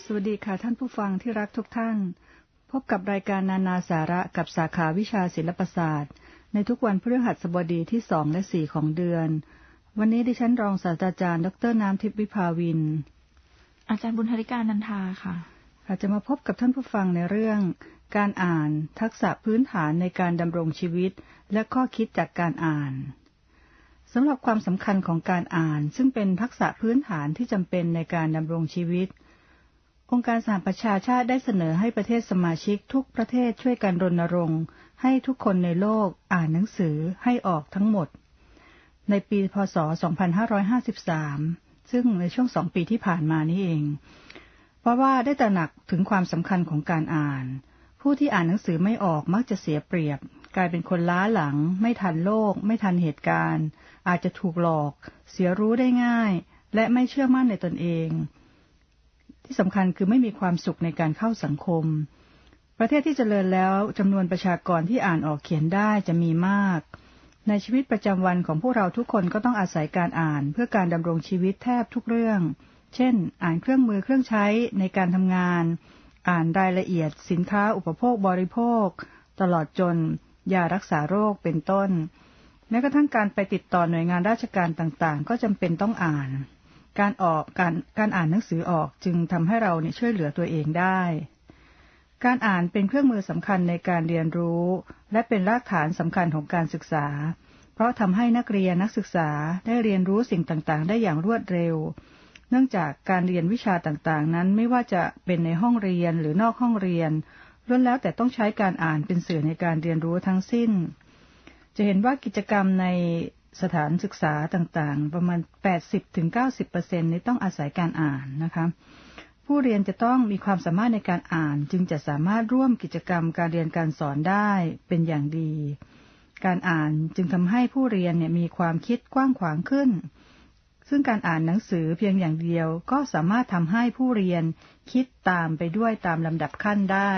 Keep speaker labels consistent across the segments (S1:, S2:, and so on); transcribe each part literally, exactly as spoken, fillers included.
S1: วัสดีค่ะท่านผู้ฟังที่รักทุกท่านพบกับรายการนานาสาระกับสาขาวิชาศิลปศาสตร์ในทุกวันพฤหัสบดีที่สองและสี่ของเดือนวันนี้ดิฉันรองศาสตราจารย์ดร.น้ำทิพย์วิภาวิน
S2: อาจารย์บุญธริกานันทาค่ะ
S1: อาจจะมาพบกับท่านผู้ฟังในเรื่องการอ่านทักษะพื้นฐานในการดำรงชีวิตและข้อคิดจากการอ่านสำหรับความสำคัญของการอ่านซึ่งเป็นทักษะพื้นฐานที่จำเป็นในการดำรงชีวิตองค์การสหประชาชาติได้เสนอให้ประเทศสมาชิกทุกประเทศช่วยกันรณรงค์ให้ทุกคนในโลกอ่านหนังสือให้ออกทั้งหมดในปีพ.ศ. สองพันห้าร้อยห้าสิบสามซึ่งในช่วงสองปีที่ผ่านมานี้เองเพราะว่าได้ตระหนักถึงความสำคัญของการอ่านผู้ที่อ่านหนังสือไม่ออกมักจะเสียเปรียบกลายเป็นคนล้าหลังไม่ทันโลกไม่ทันเหตุการณ์อาจจะถูกหลอกเสียรู้ได้ง่ายและไม่เชื่อมั่นในตนเองที่สำคัญคือไม่มีความสุขในการเข้าสังคมประเทศที่เจริญแล้วจำนวนประชากรที่อ่านออกเขียนได้จะมีมากในชีวิตประจำวันของพวกเราทุกคนก็ต้องอาศัยการอ่านเพื่อการดำรงชีวิตแทบทุกเรื่องเช่นอ่านเครื่องมือเครื่องใช้ในการทำงานอ่านรายละเอียดสินค้าอุปโภคบริโภคตลอดจนยารักษาโรคเป็นต้นแม้กระทั่งการไปติดต่อหน่วยงานราชการต่างๆก็จำเป็นต้องอ่านการออกการการอ่านหนังสือออกจึงทำให้เราเนี่ยช่วยเหลือตัวเองได้การอ่านเป็นเครื่องมือสำคัญในการเรียนรู้และเป็นรากฐานสำคัญของการศึกษาเพราะทำให้นักเรียนนักศึกษาได้เรียนรู้สิ่งต่างๆได้อย่างรวดเร็วเนื่องจากการเรียนวิชาต่างๆนั้นไม่ว่าจะเป็นในห้องเรียนหรือนอกห้องเรียนล้วนแล้วแต่ต้องใช้การอ่านเป็นสื่อในการเรียนรู้ทั้งสิ้นจะเห็นว่ากิจกรรมในสถานศึกษาต่างๆประมาณ แปดสิบถึงเก้าสิบเปอร์เซ็นต์ นี้ต้องอาศัยการอ่านนะคะผู้เรียนจะต้องมีความสามารถในการอ่านจึงจะสามารถร่วมกิจกรรมการเรียนการสอนได้เป็นอย่างดีการอ่านจึงทำให้ผู้เรียนเนี่ยมีความคิดกว้างขวางขึ้นซึ่งการอ่านหนังสือเพียงอย่างเดียวก็สามารถทำให้ผู้เรียนคิดตามไปด้วยตามลำดับขั้นได้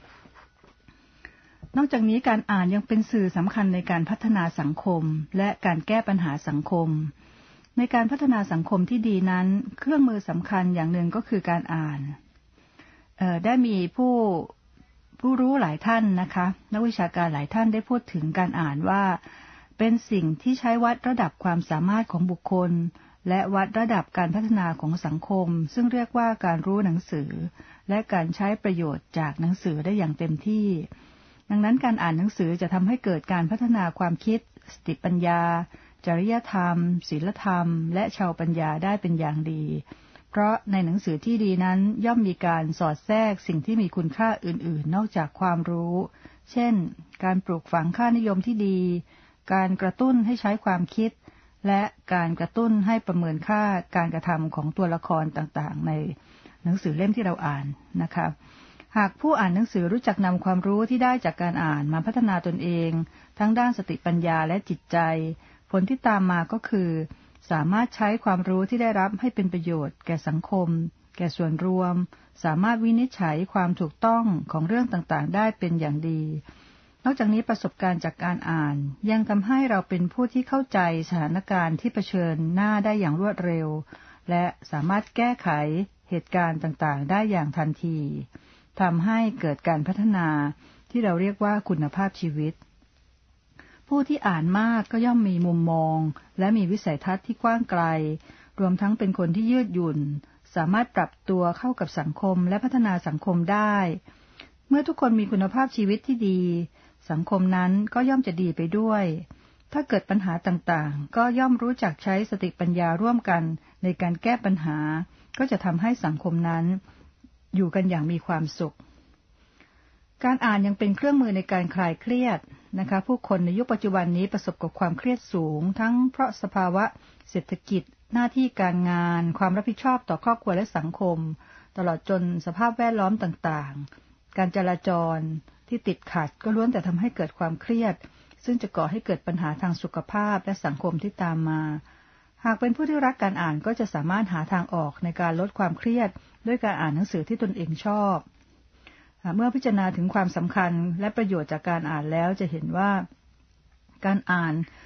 S1: นอกจากนี้การอ่านยังเป็นสื่อสำคัญในการพัฒนาสังคมและการแก้ปัญหาสังคมในการพัฒนาสังคมที่ดีนั้นเครื่องมือสำคัญอย่างหนึ่งก็คือการอ่านเอ่อได้มีผู้ผู้รู้หลายท่านนะคะนักวิชาการหลายท่านได้พูดถึงการอ่านว่าเป็นสิ่งที่ใช้วัดระดับความสามารถของบุคคลและวัดระดับการพัฒนาของสังคมซึ่งเรียกว่าการรู้หนังสือและการใช้ประโยชน์จากหนังสือได้อย่างเต็มที่ดังนั้นการอ่านหนังสือจะทำให้เกิดการพัฒนาความคิดสติปัญญาจริยธรรมศีลธรรมและชาวปัญญาได้เป็นอย่างดีเพราะในหนังสือที่ดีนั้นย่อมมีการสอดแทรกสิ่งที่มีคุณค่าอื่นๆนอกจากความรู้เช่นการปลูกฝังค่านิยมที่ดีการกระตุ้นให้ใช้ความคิดและการกระตุ้นให้ประเมินค่าการกระทำของตัวละครต่างๆในหนังสือเล่มที่เราอ่านนะคะหากผู้อ่านหนังสือรู้จักนำความรู้ที่ได้จากการอ่านมาพัฒนาตนเองทั้งด้านสติปัญญาและจิตใจผลที่ตามมาก็คือสามารถใช้ความรู้ที่ได้รับให้เป็นประโยชน์แก่สังคมแก่ส่วนรวมสามารถวินิจฉัยความถูกต้องของเรื่องต่างๆได้เป็นอย่างดีนอกจากนี้ประสบการณ์จากการอ่านยังทำให้เราเป็นผู้ที่เข้าใจสถานการณ์ที่เผชิญหน้าได้อย่างรวดเร็วและสามารถแก้ไขเหตุการณ์ต่างๆได้อย่างทันทีทำให้เกิดการพัฒนาที่เราเรียกว่าคุณภาพชีวิตผู้ที่อ่านมากก็ย่อมมีมุมมองและมีวิสัยทัศน์ที่กว้างไกลรวมทั้งเป็นคนที่ยืดหยุ่นสามารถปรับตัวเข้ากับสังคมและพัฒนาสังคมได้เมื่อทุกคนมีคุณภาพชีวิตที่ดีสังคมนั้นก็ย่อมจะดีไปด้วยถ้าเกิดปัญหาต่างๆก็ย่อมรู้จักใช้สติปัญญาร่วมกันในการแก้ปัญหาก็จะทำให้สังคมนั้นอยู่กันอย่างมีความสุขการอ่านยังเป็นเครื่องมือในการคลายเครียดนะคะผู้คนในยุคปัจจุบันนี้ประสบกับความเครียดสูงทั้งเพราะสภาวะเศรษฐกิจหน้าที่การงานความรับผิดชอบต่อครอบครัวและสังคมตลอดจนสภาพแวดล้อมต่างๆการจราจรที่ติดขัดก็ล้วนแต่ทำให้เกิดความเครียดซึ่งจะก่อให้เกิดปัญหาทางสุขภาพและสังคมที่ตามมาหากเป็นผู้ที่รักการอ่านก็จะสามารถหาทางออกในการลดความเครียดด้วยการอ่านหนังสือที่ตนเองชอบเมื่อพิจารณาถึงความสำคัญและประโยชน์จากการอ่านแล้วจะเห็นว่าการอ่าน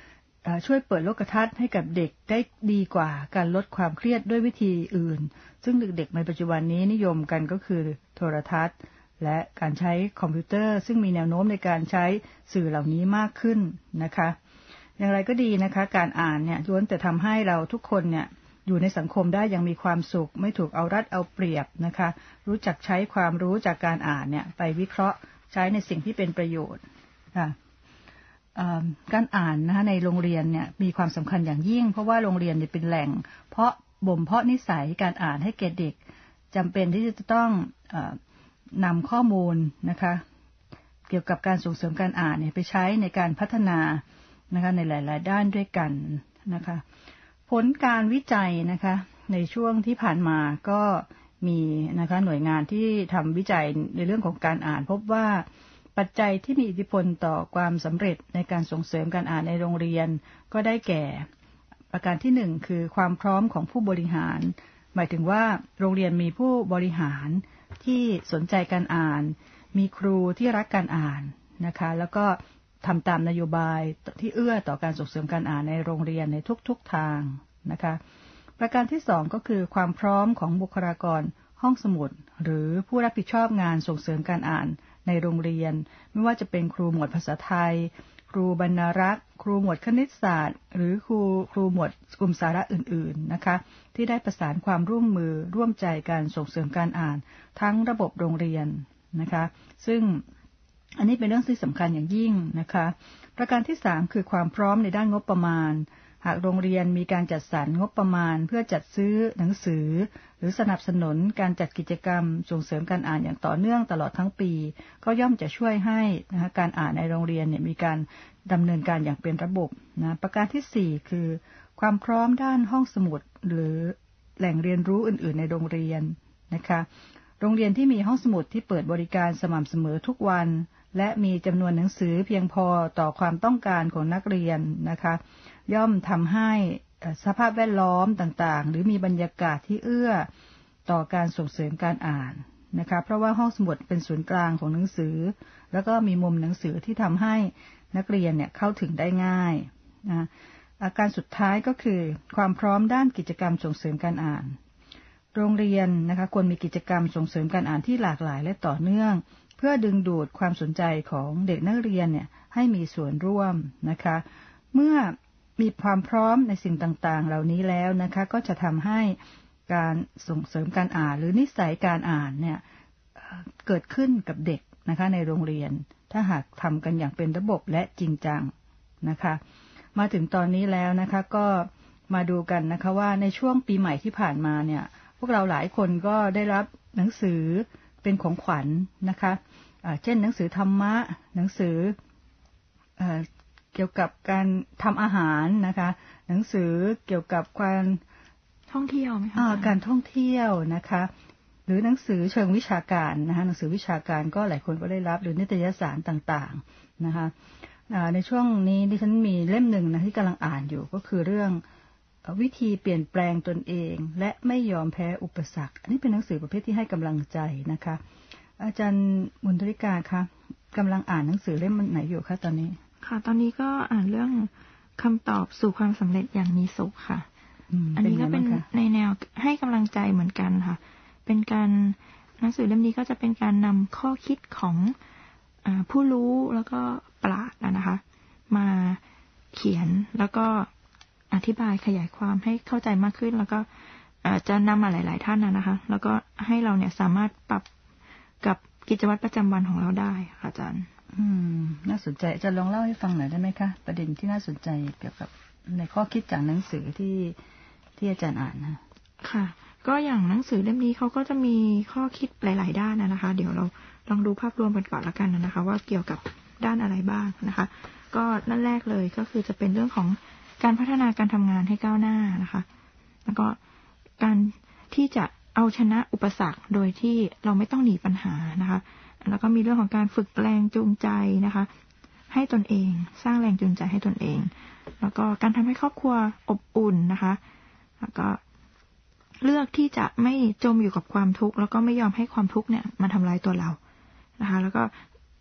S1: ช่วยเปิดโลกทัศน์ให้กับเด็กได้ดีกว่าการลดความเครียดด้วยวิธีอื่นซึ่งเด็กๆในปัจจุบันนี้นิยมกันก็คือโทรทัศน์และการใช้คอมพิวเตอร์ซึ่งมีแนวโน้มในการใช้สื่อเหล่านี้มากขึ้นนะคะอย่างไรก็ดีนะคะการอ่านเนี่ยล้วนแต่ทำให้เราทุกคนเนี่ยอยู่ในสังคมได้อย่างมีความสุขไม่ถูกเอารัดเอาเปรียบนะคะรู้จักใช้ความรู้จากการอ่านเนี่ยไปวิเคราะห์ใช้ในสิ่งที่เป็นประโยชน์ค่ะการอ่านนะคะในโรงเรียนเนี่ยมีความสำคัญอย่างยิ่งเพราะว่าโรงเรียนเนี่ยเป็นแหล่งเพาะบ่มเพาะนิสัยการอ่านให้แก่เด็กจำเป็นที่จะต้องนำข้อมูลนะคะเกี่ยวกับการส่งเสริมการอ่านเนี่ยไปใช้ในการพัฒนานะคะในหลายๆด้านด้วยกันนะคะผลการวิจัยนะคะในช่วงที่ผ่านมาก็มีนะคะหน่วยงานที่ทำวิจัยในเรื่องของการอ่านพบว่าปัจจัยที่มีอิทธิพลต่อความสำเร็จในการส่งเสริมการอ่านในโรงเรียนก็ได้แก่ประการที่หนึ่งคือความพร้อมของผู้บริหารหมายถึงว่าโรงเรียนมีผู้บริหารที่สนใจการอ่านมีครูที่รักการอ่านนะคะแล้วก็ทำตามนโยบายที่เอื้อต่อการส่งเสริมการอ่านในโรงเรียนในทุกๆทางนะคะประการที่สองก็คือความพร้อมของบุคลากรห้องสมุดหรือผู้รับผิดชอบงานส่งเสริมการอ่านในโรงเรียนไม่ว่าจะเป็นครูหมวดภาษาไทยครูบรรณารักษ์ครูหมวดคณิตศาสตร์หรือครูครูหมวดกลุ่มสาระอื่นๆนะคะที่ได้ประสานความร่วมมือร่วมใจการส่งเสริมการอ่านทั้งระบบโรงเรียนนะคะซึ่งอันนี้เป็นเรื่องที่สำคัญอย่างยิ่งนะคะประการที่สามคือความพร้อมในด้านงบประมาณหากโรงเรียนมีการจัดสรรงบประมาณเพื่อจัดซื้อหนังสือหรือสนับสนุนการจัดกิจกรรมส่งเสริมการอ่านอย่างต่อเนื่องตลอดทั้งปีก็ย่อมจะช่วยให้นะคะการอ่านในโรงเรียนเนี่ยมีการดำเนินการอย่างเป็นระบบนะประการที่สี่คือความพร้อมด้านห้องสมุดหรือแหล่งเรียนรู้อื่นๆในโรงเรียนนะคะโรงเรียนที่มีห้องสมุดที่เปิดบริการสม่ำเสมอทุกวันและมีจำนวนหนังสือเพียงพอต่อความต้องการของนักเรียนนะคะย่อมทำให้สภาพแวดล้อมต่างๆหรือมีบรรยากาศที่เอื้อต่อการส่งเสริมการอ่านนะคะเพราะว่าห้องสมุดเป็นศูนย์กลางของหนังสือแล้วก็มีมุมหนังสือที่ทำให้นักเรียนเนี่ยเข้าถึงได้ง่ายนะอาการสุดท้ายก็คือความพร้อมด้านกิจกรรมส่งเสริมการอ่านโรงเรียนนะคะควรมีกิจกรรมส่งเสริมการอ่านที่หลากหลายและต่อเนื่องเพื่อดึงดูดความสนใจของเด็กนักเรียนเนี่ยให้มีส่วนร่วมนะคะเมื่อมีความพร้อมในสิ่งต่างๆเหล่านี้แล้วนะคะก็จะทำให้การส่งเสริมการอ่านหรือนิสัยการอ่านเนี่ยเกิดขึ้นกับเด็กนะคะในโรงเรียนถ้าหากทำกันอย่างเป็นระบบและจริงจังนะคะมาถึงตอนนี้แล้วนะคะก็มาดูกันนะคะว่าในช่วงปีใหม่ที่ผ่านมาเนี่ยพวกเราหลายคนก็ได้รับหนังสือเป็นของขวัญ นะคะเช่นหนังสือธรรมะหนังสือเกี่ยวกับการทำอาหารนะคะหนังสือเกี่ยวกับการ
S2: ท่องเที่ยวไหมคะ
S1: การท่องเที่ยวนะคะหรือหนังสือเชิงวิชาการนะคะหนังสือวิชาการก็หลายคนก็ได้รับหรือนิตยสารต่างๆนะคะในช่วงนี้ดิฉันมีเล่มหนึ่งนะที่กำลังอ่านอยู่ก็คือเรื่องวิธีเปลี่ยนแปลงตนเองและไม่ยอมแพ้อุปสรรคอันนี้เป็นหนังสือประเภทที่ให้กำลังใจนะคะอาจารย์บุญธริกาคะกำลังอ่านหนังสือเล่มไหนอยู่คะตอนนี้
S2: ค่ะตอนนี้ก็อ่านเรื่องคำตอบสู่ความสำเร็จอย่างมีสุขค่ะ อ, อันนี้ก็เป็นในแนวให้กำลังใจเหมือนกันค่ะเป็นการหนังสือเล่มนี้ก็จะเป็นการนำข้อคิดของอ่าผู้รู้แล้วก็ปราชญ์นะคะมาเขียนแล้วก็อธิบายขยายความให้เข้าใจมากขึ้นแล้วก็จะนำมาหลายๆท่านนะคะแล้วก็ให้เราเนี่ยสามารถปรับกับกิจวัตรประจำวันของเราได้ค่ะอาจารย์
S1: อืมน่าสนใจจะลองเล่าให้ฟังหน่อยได้ไหมคะประเด็นที่น่าสนใจเกี่ยวกับในข้อคิดจากหนังสือที่ที่อาจารย์อ่านนะ
S2: ค่ะก็อย่างหนังสือเล่มนี้เขาก็จะมีข้อคิดหลายๆด้านนะคะเดี๋ยวเราลองดูภาพรวมกันก่อนละกันนะคะว่าเกี่ยวกับด้านอะไรบ้างนะคะก็ด้านแรกเลยก็คือจะเป็นเรื่องของการพัฒนาการทำงานให้ก้าวหน้านะคะแล้วก็การที่จะเอาชนะอุปสรรคโดยที่เราไม่ต้องหนีปัญหานะคะแล้วก็มีเรื่องของการฝึกแรงจูงใจนะคะให้ตนเองสร้างแรงจูงใจให้ตนเองแล้วก็การทำให้ครอบครัวอบอุ่นนะคะแล้วก็เลือกที่จะไม่จมอยู่กับความทุกข์แล้วก็ไม่ยอมให้ความทุกข์เนี่ยมาทำลายตัวเรานะคะแล้วก็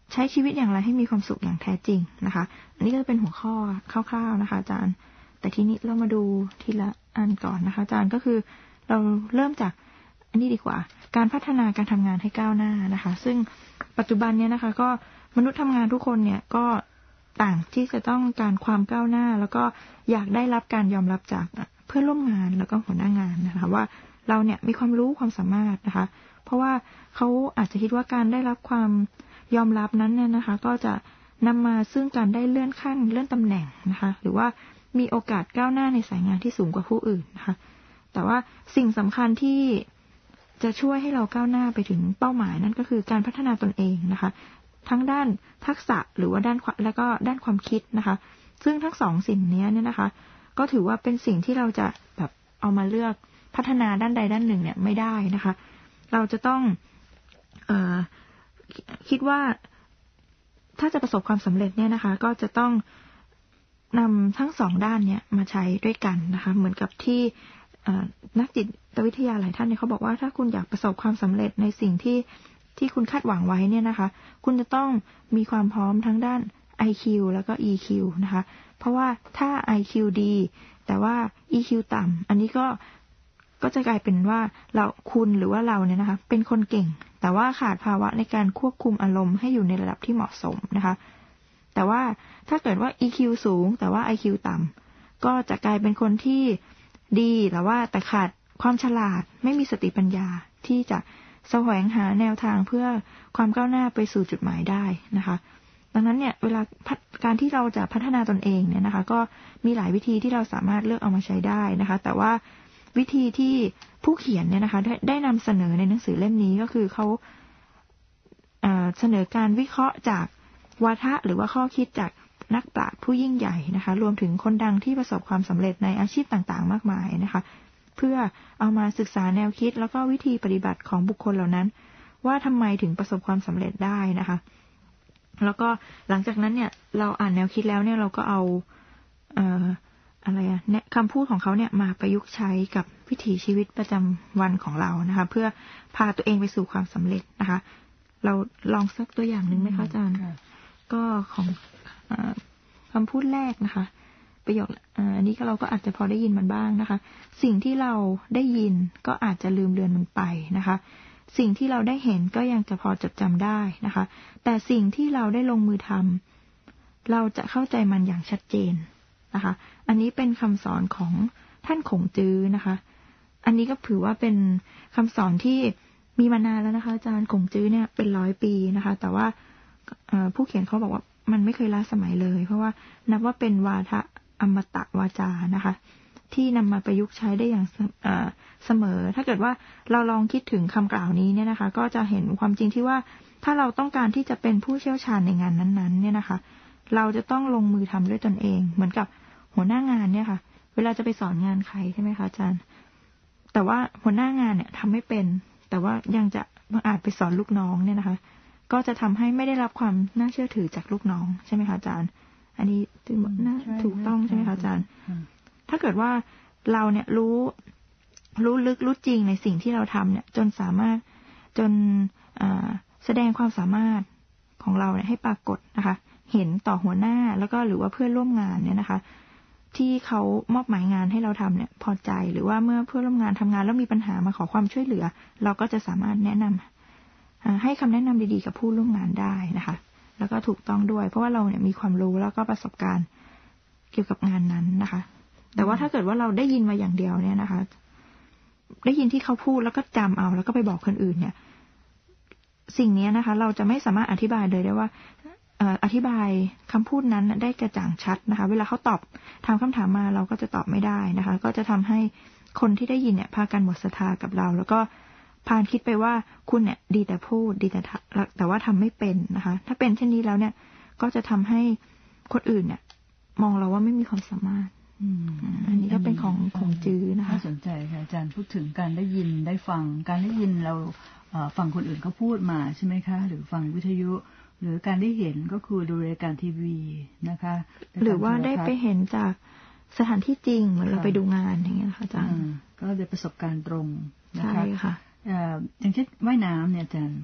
S2: ใช้ชีวิตอย่างไรให้มีความสุขอย่างแท้จริงนะคะอันนี้ก็เป็นหัวข้อคร่าวๆนะคะอาจารย์แต่ทีนี้เรามาดูทีละอันก่อนนะคะอาจารย์ก็คือเราเริ่มจากอันนี้ดีกว่าการพัฒนาการทำงานให้ก้าวหน้านะคะซึ่งปัจจุบันเนี้ยนะคะก็มนุษย์ทำงานทุกคนเนี่ยก็ต่างที่จะต้องการความก้าวหน้าแล้วก็อยากได้รับการยอมรับจากเพื่อนร่วมงานแล้วก็หัวหน้างานนะคะว่าเราเนี่ยมีความรู้ความสามารถนะคะเพราะว่าเขาอาจจะคิดว่าการได้รับความยอมรับนั้นเนี่ยนะคะก็จะนำมาซึ่งการได้เลื่อนขั้นเลื่อนตำแหน่งนะคะหรือว่ามีโอกาสก้าวหน้าในสายงานที่สูงกว่าผู้อื่นนะคะแต่ว่าสิ่งสำคัญที่จะช่วยให้เราก้าวหน้าไปถึงเป้าหมายนั่นก็คือการพัฒนาตนเองนะคะทั้งด้านทักษะหรือว่าด้านแล้วก็ด้านความคิดนะคะซึ่งทั้งสองสิ่งนี้เนี่ยนะคะก็ถือว่าเป็นสิ่งที่เราจะแบบเอามาเลือกพัฒนาด้านใดด้านหนึ่งเนี่ยไม่ได้นะคะเราจะต้องเอ่อคิดว่าถ้าจะประสบความสำเร็จเนี่ยนะคะก็จะต้องนำทั้งสองด้านเนี่ยมาใช้ด้วยกันนะคะเหมือนกับที่นักจิตวิทยาหลายท่านเนี่ยเขาบอกว่าถ้าคุณอยากประสบความสำเร็จในสิ่งที่ที่คุณคาดหวังไว้เนี่ยนะคะคุณจะต้องมีความพร้อมทั้งด้าน ไอ คิว แล้วก็ อี คิว นะคะเพราะว่าถ้า ไอ คิว ดีแต่ว่า อี คิว ต่ำอันนี้ก็ก็จะกลายเป็นว่าเราคุณหรือว่าเราเนี่ยนะคะเป็นคนเก่งแต่ว่าขาดภาวะในการควบคุมอารมณ์ให้อยู่ในระดับที่เหมาะสมนะคะแต่ว่าถ้าเกิดว่า อี คิว สูงแต่ว่า ไอ คิว ต่ำก็จะกลายเป็นคนที่ดีแต่ว่าแต่ขาดความฉลาดไม่มีสติปัญญาที่จะแสวงหาแนวทางเพื่อความก้าวหน้าไปสู่จุดหมายได้นะคะดังนั้นเนี่ยเวลาการที่เราจะพัฒนาตนเองเนี่ยนะคะก็มีหลายวิธีที่เราสามารถเลือกเอามาใช้ได้นะคะแต่ว่าวิธีที่ผู้เขียนเนี่ยนะคะได้ได้นำเสนอในหนังสือเล่มนี้ก็คือเขาเอ่อเสนอการวิเคราะห์จากวาทะหรือว่าข้อคิดจากนักปราชญ์ผู้ยิ่งใหญ่นะคะรวมถึงคนดังที่ประสบความสำเร็จในอาชีพต่างๆมากมายนะคะเพื่อเอามาศึกษาแนวคิดแล้วก็วิธีปฏิบัติของบุคคลเหล่านั้นว่าทำไมถึงประสบความสำเร็จได้นะคะแล้วก็หลังจากนั้นเนี่ยเราอ่านแนวคิดแล้วเนี่ยเราก็เอาเอ่ออะไรอะเนี่ยคำพูดของเขาเนี่ยมาประยุกต์ใช้กับวิถีชีวิตประจำวันของเรานะคะเพื่อพาตัวเองไปสู่ความสำเร็จนะคะเราลองสักตัวอย่างหนึ่งไหมคะอาจารย์ก็ของคำพูดแรกนะคะประโยคอันนี้เราก็อาจจะพอได้ยินมันบ้างนะคะสิ่งที่เราได้ยินก็อาจจะลืมเลือนมันไปนะคะสิ่งที่เราได้เห็นก็ยังจะพอจดจำได้นะคะแต่สิ่งที่เราได้ลงมือทำเราจะเข้าใจมันอย่างชัดเจนนะคะอันนี้เป็นคำสอนของท่านขงจื้อนะคะอันนี้ก็ถือว่าเป็นคำสอนที่มีมานานแล้วนะคะอาจารย์ขงจื้อเนี่ยเป็นร้อยปีนะคะแต่ว่าผู้เขียนเขาบอกว่ามันไม่เคยล้าสมัยเลยเพราะว่านับว่าเป็นวาทะอมตะวาจานะคะที่นำมาประยุกต์ใช้ได้อย่างเสมอถ้าเกิดว่าเราลองคิดถึงคำกล่าวนี้เนี่ยนะคะก็จะเห็นความจริงที่ว่าถ้าเราต้องการที่จะเป็นผู้เชี่ยวชาญในงานนั้นๆเนี่ยนะคะเราจะต้องลงมือทำด้วยตนเองเหมือนกับหัวหน้างานเนี่ยค่ะเวลาจะไปสอนงานใครใช่ไหมคะอาจารย์แต่ว่าหัวหน้างานเนี่ยทำไม่เป็นแต่ว่ายังจะอาจไปสอนลูกน้องเนี่ยนะคะก็จะทำให้ไม่ได้รับความน่าเชื่อถือจากลูกน้องใช่ไหมคะอาจารย์อันนี้ถูกต้องใช่ไหมคะอาจารย์ถ้าเกิดว่าเราเนี่ยรู้รู้ลึกรู้จริงในสิ่งที่เราทำเนี่ยจนสามารถจนแสดงความสามารถของเราเนี่ยให้ปรากฏนะคะเห็นต่อหัวหน้าแล้วก็หรือว่าเพื่อนร่วมงานเนี่ยนะคะที่เขามอบหมายงานให้เราทำเนี่ยพอใจหรือว่าเมื่อเพื่อนร่วมงานทำงานแล้วมีปัญหามาขอความช่วยเหลือเราก็จะสามารถแนะนำให้คำแนะนำดีๆกับผู้ร่วมงานได้นะคะแล้วก็ถูกต้องด้วยเพราะว่าเราเนี่ยมีความรู้แล้วก็ประสบการณ์เกี่ยวกับงานนั้นนะคะแต่ว่าถ้าเกิดว่าเราได้ยินมาอย่างเดียวเนี่ยนะคะได้ยินที่เขาพูดแล้วก็จำเอาแล้วก็ไปบอกคนอื่นเนี่ยสิ่งนี้นะคะเราจะไม่สามารถอธิบายเลยได้ว่าอธิบายคำพูดนั้นได้กระจ่างชัดนะคะเวลาเขาตอบถามคำถามมาเราก็จะตอบไม่ได้นะคะก็จะทำให้คนที่ได้ยินเนี่ยพากันหมดศรัทธากับเราแล้วก็พาคิดไปว่าคุณเนี่ยดีแต่พูดดีแต่แต่ว่าทำไม่เป็นนะคะถ้าเป็นเช่นนี้แล้วเนี่ยก็จะทำให้คนอื่นเนี่ยมองเราว่าไม่มีความสามารถอันนี้ก็เป็นของของจื้อนะคะ
S1: น่าสนใจค่ะอาจารย์พูดถึงการได้ยินได้ฟังการได้ยินเราฟังคนอื่นเขาพูดมาใช่ไหมคะหรือฟังวิทยุหรือการได้เห็นก็คือดูรายการทีวีนะคะ
S2: หรือว่าได้ไปเห็นจากสถานที่จริงเหมือนเราไปดูงานอย่างเงี้ยค่ะอาจารย์
S1: ก็ได้ประสบการณ์ตรงนะคะ
S2: ใช่ค่ะ
S1: อย่างเช่นว่ายน้ำเนี่ยอาจารย์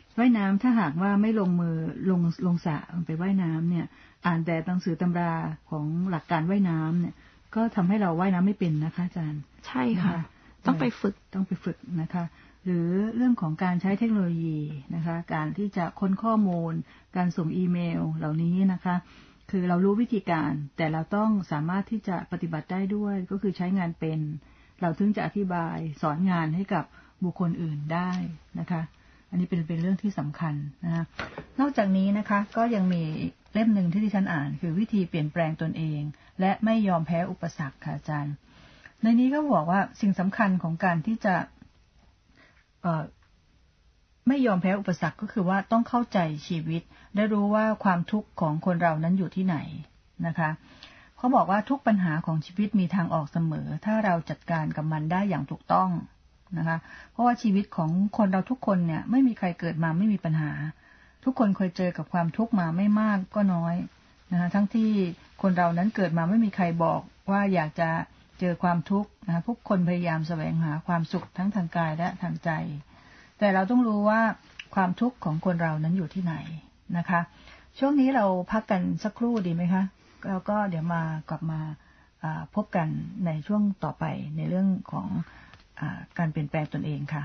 S1: ว่ายน้ำถ้าหากว่าไม่ลงมือลงลงสระไปว่ายน้ำเนี่ยอ่านแต่หนังสือตำราของหลักการว่ายน้ำเนี่ยก็ทำให้เราว่ายน้ำไม่เป็นนะคะอาจารย์
S2: ใช่ค่ะต้องไปฝึก
S1: ต้องไปฝึกนะคะหรือเรื่องของการใช้เทคโนโลยีนะคะการที่จะค้นข้อมูลการส่งอีเมลเหล่านี้นะคะคือเรารู้วิธีการแต่เราต้องสามารถที่จะปฏิบัติได้ด้วยก็คือใช้งานเป็นเราถึงจะอธิบายสอนงานให้กับบุคคลอื่นได้นะคะอันนี้เป็นเป็นเรื่องที่สำคัญนะคะนอกจากนี้นะคะก็ยังมีเล่มหนึ่งที่ดิฉันอ่านคือวิธีเปลี่ยนแปลงตนเองและไม่ยอมแพ้อุปสรรคค่ะอาจารย์ในนี้ก็บอกว่าสิ่งสำคัญของการที่จะเอ่อไม่ยอมแพ้อุปสรรคก็คือว่าต้องเข้าใจชีวิตและรู้ว่าความทุกข์ของคนเรานั้นอยู่ที่ไหนนะคะเขาบอกว่าทุกปัญหาของชีวิตมีทางออกเสมอถ้าเราจัดการกับมันได้อย่างถูกต้องนะคะเพราะว่าชีวิตของคนเราทุกคนเนี่ยไม่มีใครเกิดมาไม่มีปัญหาทุกคนเคยเจอกับความทุกข์มาไม่มากก็น้อยนะคะทั้งที่คนเรานั้นเกิดมาไม่มีใครบอกว่าอยากจะเจอความทุกข์นะคะทุกคนพยายามแสวงหาความสุขทั้งทางกายและทางใจแต่เราต้องรู้ว่าความทุกข์ของคนเรานั้นอยู่ที่ไหนนะคะช่วงนี้เราพักกันสักครู่ดีไหมคะแล้วก็เดี๋ยวมากลับมาพบกันในช่วงต่อไปในเรื่องของการเปลี่ยนแปลงตนเองค่ะ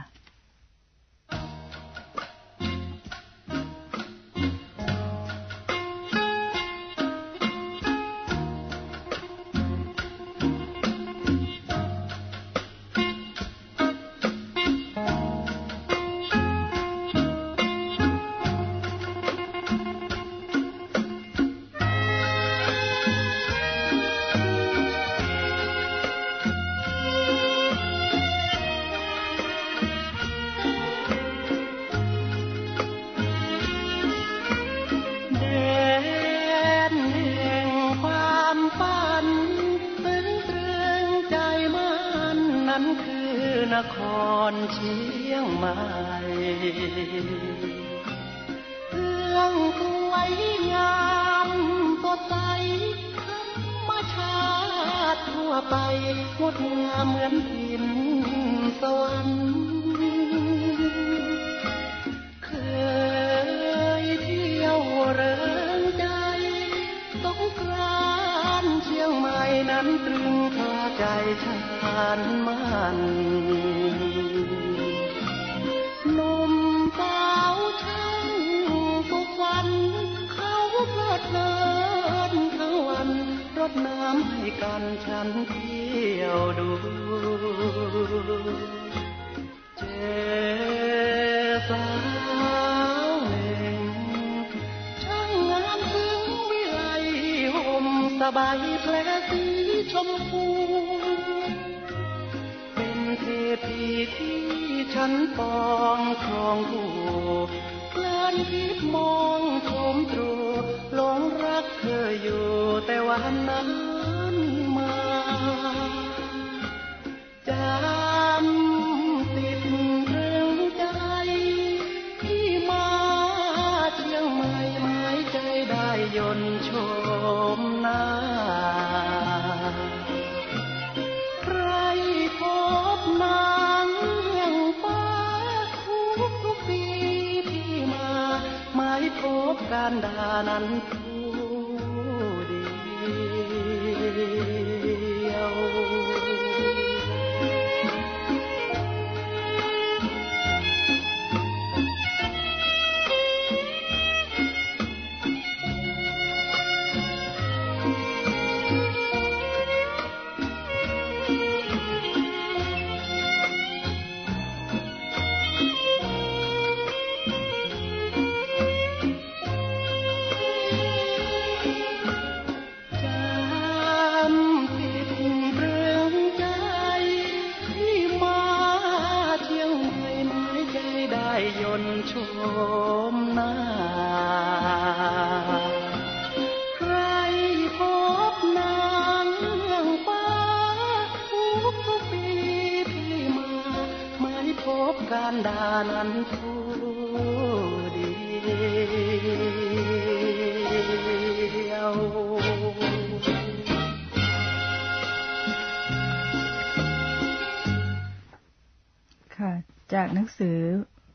S3: นครเชียงใหม่เรื่องสวยงามสดใสธรรมชาติทั่วไปงดงามเหมือนถิ่นสวรรค์เคยเที่ยวเริงใจสงกรานต์เชียงใหม่นั้นตรึงคาใจฉันมันหนุ่มสาวช่างสุขสันต์เขาเพลิดเพลินทั้งวันรดน้ำให้กันฉันเที่ยวดูเจสาวหนึ่งช่างงามถึงวิไลห่มสบายแพรสีชมพูเทพีที่ฉันปองครองคู่เพลินคิดมองชมตรูหลงรักเธออยู่แต่วันนั้นมาจำติดเรื่องใจที่มาเชียงใหม่หมายใจได้ยนต์ชมหน้านางแห่งฟ้าทุกทุกปีที่มาหมายพบการดานั้นผู้เดียวชมหน้าใครพบนางเมืองฟ้าทุกทุกปีที่มาไม่พบการดานั้นผู้เดียว
S1: ค่ะจากหนังสือ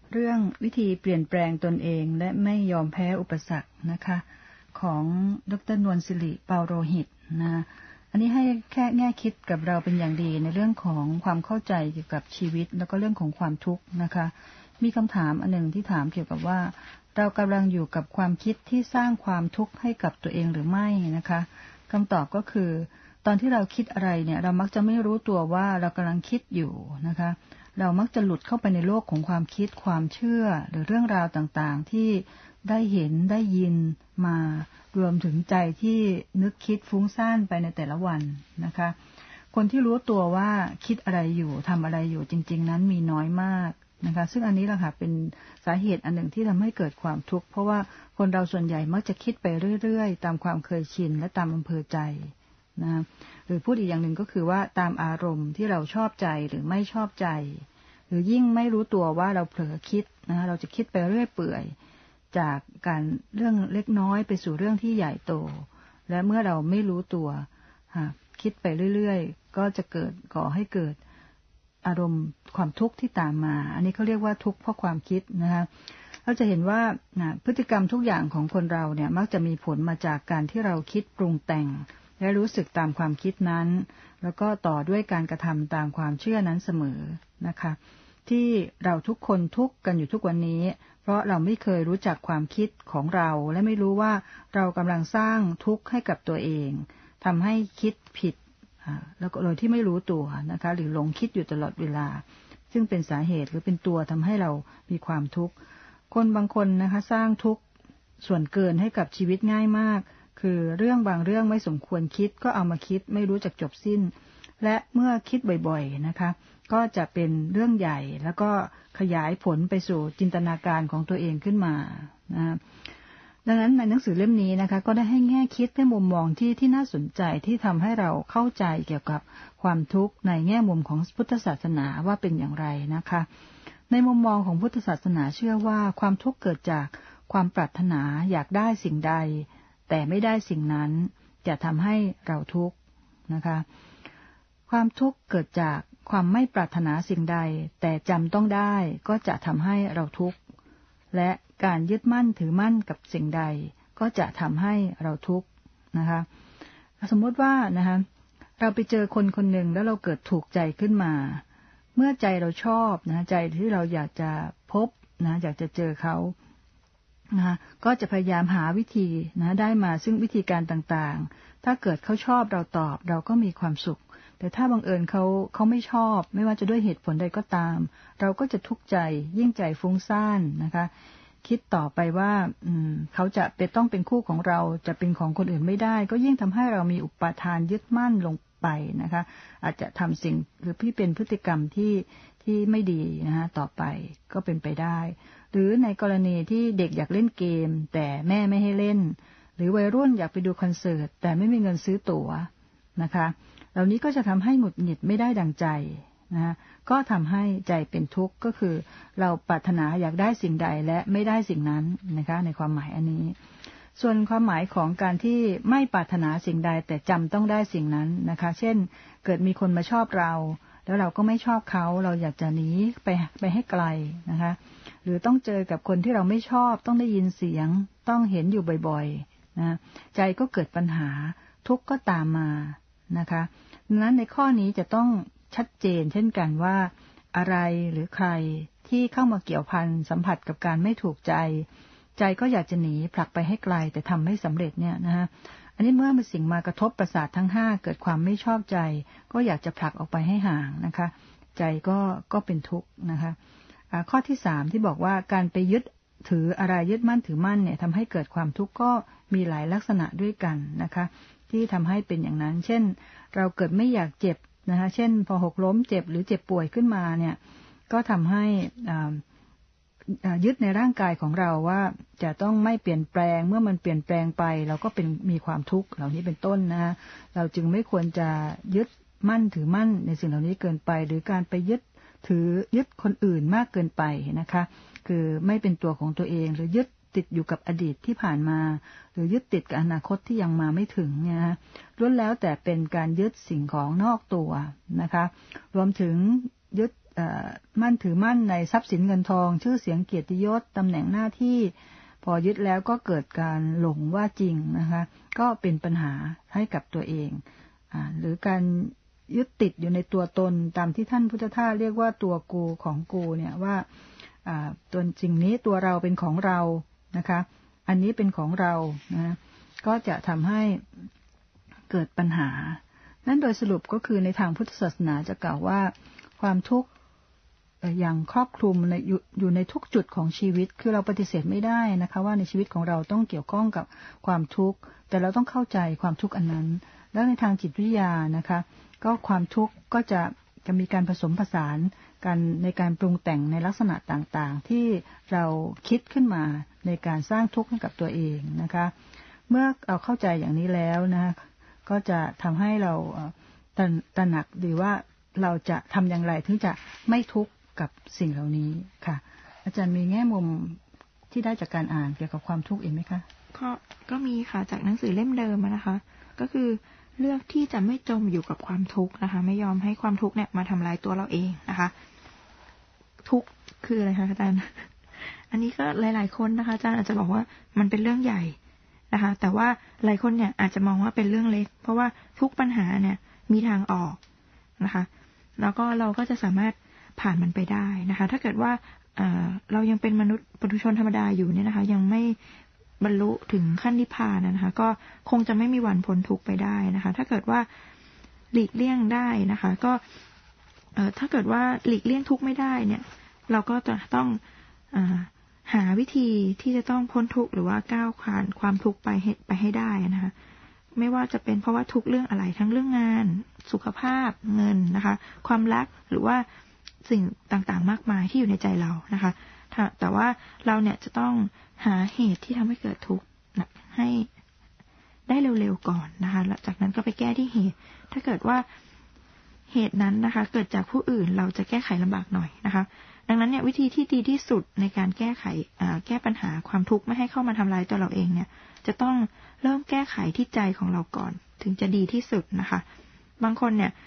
S1: เรื่องวิธีเปลี่ยนแปลงตนเองและไม่ยอมแพ้อุปสรรคนะคะของดร.นวลศิริเปาโรหิตนะอันนี้ให้แค่แง่คิดกับเราเป็นอย่างดีในเรื่องของความเข้าใจเกี่ยวกับชีวิตแล้วก็เรื่องของความทุกข์นะคะมีคำถามอันหนึ่งที่ถามเกี่ยวกับว่าเรากำลังอยู่กับความคิดที่สร้างความทุกข์ให้กับตัวเองหรือไม่นะคะคำตอบก็คือตอนที่เราคิดอะไรเนี่ยเรามักจะไม่รู้ตัวว่าเรากำลังคิดอยู่นะคะเรามักจะหลุดเข้าไปในโลกของความคิดความเชื่อหรือเรื่องราวต่างๆที่ได้เห็นได้ยินมารวมถึงใจที่นึกคิดฟุ้งซ่านไปในแต่ละวันนะคะคนที่รู้ตัวว่าคิดอะไรอยู่ทำอะไรอยู่จริงๆนั้นมีน้อยมากนะคะซึ่งอันนี้แหละค่ะเป็นสาเหตุอันหนึ่งที่ทำให้เกิดความทุกข์เพราะว่าคนเราส่วนใหญ่มักจะคิดไปเรื่อยๆตามความเคยชินและตามอำเภอใจนะหรือพูดอีกอย่างหนึ่งก็คือว่าตามอารมณ์ที่เราชอบใจหรือไม่ชอบใจหรือยิ่งไม่รู้ตัวว่าเราเผลอคิดนะเราจะคิดไปเรื่อยเปื่อยจากการเรื่องเล็กน้อยไปสู่เรื่องที่ใหญ่โตและเมื่อเราไม่รู้ตัวคิดไปเรื่อยๆก็จะเกิดก่อให้เกิดอารมณ์ความทุกข์ที่ตามมาอันนี้เขาเรียกว่าทุกข์เพราะความคิดนะคะเราจะเห็นว่าพฤติกรรมทุกอย่างของคนเราเนี่ยมักจะมีผลมาจากการที่เราคิดปรุงแต่งและรู้สึกตามความคิดนั้นแล้วก็ต่อด้วยการกระทำตามความเชื่อนั้นเสมอนะคะที่เราทุกคนทุกข์กันอยู่ทุกวันนี้เพราะเราไม่เคยรู้จักความคิดของเราและไม่รู้ว่าเรากำลังสร้างทุกข์ให้กับตัวเองทำให้คิดผิดแล้วก็โดยที่ไม่รู้ตัวนะคะหรือหลงคิดอยู่ตลอดเวลาซึ่งเป็นสาเหตุหรือเป็นตัวทำให้เรามีความทุกข์คนบางคนนะคะสร้างทุกข์ส่วนเกินให้กับชีวิตง่ายมากคือเรื่องบางเรื่องไม่สมควรคิดก็เอามาคิดไม่รู้จักจบสิ้นและเมื่อคิดบ่อยๆนะคะก็จะเป็นเรื่องใหญ่แล้วก็ขยายผลไปสู่จินตนาการของตัวเองขึ้นมานะดังนั้นในหนังสือเล่มนี้นะคะก็ได้ให้แง่คิดในมุมมองที่ที่น่าสนใจที่ทำให้เราเข้าใจเกี่ยวกับความทุกข์ในแง่มุมของพุทธศาสนาว่าเป็นอย่างไรนะคะในมุมมองของพุทธศาสนาเชื่อว่าความทุกข์เกิดจากความปรารถนาอยากได้สิ่งใดแต่ไม่ได้สิ่งนั้นจะทำให้เราทุกข์นะคะความทุกข์เกิดจากความไม่ปรารถนาสิ่งใดแต่จำต้องได้ก็จะทำให้เราทุกข์และการยึดมั่นถือมั่นกับสิ่งใดก็จะทำให้เราทุกข์นะคะสมมติว่านะคะเราไปเจอคนคนหนึ่งแล้วเราเกิดถูกใจขึ้นมาเมื่อใจเราชอบนะใจที่เราอยากจะพบนะอยากจะเจอเขานะคะก็จะพยายามหาวิธีนะได้มาซึ่งวิธีการต่างๆถ้าเกิดเขาชอบเราตอบเราก็มีความสุขแต่ถ้าบังเอิญเขาเขาไม่ชอบไม่ว่าจะด้วยเหตุผลใดก็ตามเราก็จะทุกข์ใจยิ่งใจฟุ้งซ่านนะคะคิดต่อไปว่าอืมเขาจะเป็นต้องเป็นคู่ของเราจะเป็นของคนอื่นไม่ได้ก็ยิ่งทำให้เรามีอุปทานยึดมั่นลงไปนะคะอาจจะทำสิ่งหรือที่เป็นพฤติกรรมที่ที่ไม่ดีนะคะต่อไปก็เป็นไปได้หรือในกรณีที่เด็กอยากเล่นเกมแต่แม่ไม่ให้เล่นหรือวัยรุ่นอยากไปดูคอนเสิร์ตแต่ไม่มีเงินซื้อตั๋วนะคะเหล่านี้ก็จะทำให้หงุดหงิดไม่ได้ดังใจนะก็ทำให้ใจเป็นทุกข์ก็คือเราปรารถนาอยากได้สิ่งใดและไม่ได้สิ่งนั้นนะคะในความหมายอันนี้ส่วนความหมายของการที่ไม่ปรารถนาสิ่งใดแต่จำต้องได้สิ่งนั้นนะคะเช่นเกิดมีคนมาชอบเราแล้วเราก็ไม่ชอบเขาเราอยากจะหนีไปไปให้ไกลนะคะหรือต้องเจอกับคนที่เราไม่ชอบต้องได้ยินเสียงต้องเห็นอยู่บ่อยๆนะใจก็เกิดปัญหาทุกข์ก็ตามมานะคะดังนั้นในข้อนี้จะต้องชัดเจนเช่นกันว่าอะไรหรือใครที่เข้ามาเกี่ยวพันสัมผัสกับการไม่ถูกใจใจก็อยากจะหนีผลักไปให้ไกลแต่ทำไม่สำเร็จเนี่ยนะฮะอันนี้เมื่อมีสิ่งมากระทบประสาททั้งห้าเกิดความไม่ชอบใจก็อยากจะผลักออกไปให้ห่างนะคะใจก็ก็เป็นทุกข์นะคะข้อที่สามที่บอกว่าการไปยึดถืออะไรยึดมั่นถือมั่นเนี่ยทำให้เกิดความทุกข์ก็มีหลายลักษณะด้วยกันนะคะที่ทำให้เป็นอย่างนั้นเช่นเราเกิดไม่อยากเจ็บนะคะเช่นพอหกล้มเจ็บหรือเจ็บป่วยขึ้นมาเนี่ยก็ทำให้ยึดในร่างกายของเราว่าจะต้องไม่เปลี่ยนแปลงเมื่อมันเปลี่ยนแปลงไปเราก็เป็นมีความทุกข์เหล่านี้เป็นต้นนะเราจึงไม่ควรจะยึดมั่นถือมั่นในสิ่งเหล่านี้เกินไปหรือการไปยึดถือยึดคนอื่นมากเกินไปนะคะคือไม่เป็นตัวของตัวเองหรือยึดติดอยู่กับอดีตที่ผ่านมาหรือยึดติดกับอนาคตที่ยังมาไม่ถึงเนี่ยนะล้วนแล้วแต่เป็นการยึดสิ่งของนอกตัวนะคะรวมถึงยึดมั่นถือมั่นในทรัพย์สินเงินทองชื่อเสียงเกียรติยศตำแหน่งหน้าที่พอยึดแล้วก็เกิดการหลงว่าจริงนะคะก็เป็นปัญหาให้กับตัวเองอ่าหรือการยึดติดอยู่ในตัวตนตามที่ท่านพุทธทาสเรียกว่าตัวกูของกูเนี่ยว่าอ่าตัวสิ่งนี้ตัวเราเป็นของเรานะคะอันนี้เป็นของเรานะก็จะทำให้เกิดปัญหานั้นโดยสรุปก็คือในทางพุทธศาสนาจะกล่าวว่าความทุกข์อย่างครอบคลุมในอยู่ในทุกจุดของชีวิตคือเราปฏิเสธไม่ได้นะคะว่าในชีวิตของเราต้องเกี่ยวข้องกับความทุกข์แต่เราต้องเข้าใจความทุกข์อันนั้นแล้วในทางจิตวิทยานะคะก็ความทุกข์ก็จะจะมีการผสมผสานกันในการปรุงแต่งในลักษณะต่างๆที่เราคิดขึ้นมาในการสร้างทุกข์ให้กับตัวเองนะคะเมื่อเราเข้าใจอย่างนี้แล้วนะก็จะทำให้เราตระหนักดีว่าเราจะทำอย่างไรถึงจะไม่ทุกข์กับสิ่งเหล่านี้ค่ะอาจารย์มีแง่มุมที่ได้จากการอ่านเกี่ยวกับความทุกข์อีกไหมคะ
S2: ก็ก็มีค่ะจากหนังสือเล่มเดิมนะคะก็คือเลือกที่จะไม่จมอยู่กับความทุกข์นะคะไม่ยอมให้ความทุกข์เนี่ยมาทำลายตัวเราเองนะคะทุกข์คืออะไรคะอาจารย์อันนี้ก็หลายๆคนนะคะอาจารย์อาจจะบอกว่ามันเป็นเรื่องใหญ่นะคะแต่ว่าหลายคนเนี่ยอาจจะมองว่าเป็นเรื่องเล็กเพราะว่าทุกปัญหาเนี่ยมีทางออกนะคะแล้วก็เราก็จะสามารถผ่านมันไปได้นะคะถ้าเกิดว่าเอ่อเรายังเป็นมนุษย์ปุถุชนธรรมดาอยู่เนี่ยนะคะยังไม่บรรลุถึงขั้นนิพพานนะคะก็คงจะไม่มีวันพ้นทุกข์ไปได้นะคะถ้าเกิดว่าหลีกเลี่ยงได้นะคะก็เอ่อถ้าเกิดว่าหลีกเลี่ยงทุกข์ไม่ได้เนี่ยเราก็จะต้องเอ่อหาวิธีที่จะต้องพ้นทุกข์หรือว่าก้าวผ่านความทุกข์ไปให้ไปให้ได้นะคะไม่ว่าจะเป็นเพราะว่าทุกเรื่องอะไรทั้งเรื่องงานสุขภาพเงินนะคะความรักหรือว่าสิ่งต่างๆมากมายที่อยู่ในใจเรานะคะแต่ว่าเราเนี่ยจะต้องหาเหตุที่ทำให้เกิดทุกข์ให้ได้เร็วๆก่อนนะคะแล้วจากนั้นก็ไปแก้ที่เหตุถ้าเกิดว่าเหตุนั้นนะคะเกิดจากผู้อื่นเราจะแก้ไขลำบากหน่อยนะคะดังนั้นเนี่ยวิธีที่ดีที่สุดในการแก้ไขแก้ปัญหาความทุกข์ไม่ให้เข้ามาทำลายตัวเราเองเนี่ยจะต้องเริ่มแก้ไขที่ใจของเราก่อนถึงจะดีที่สุดนะคะบางคนเนี่ย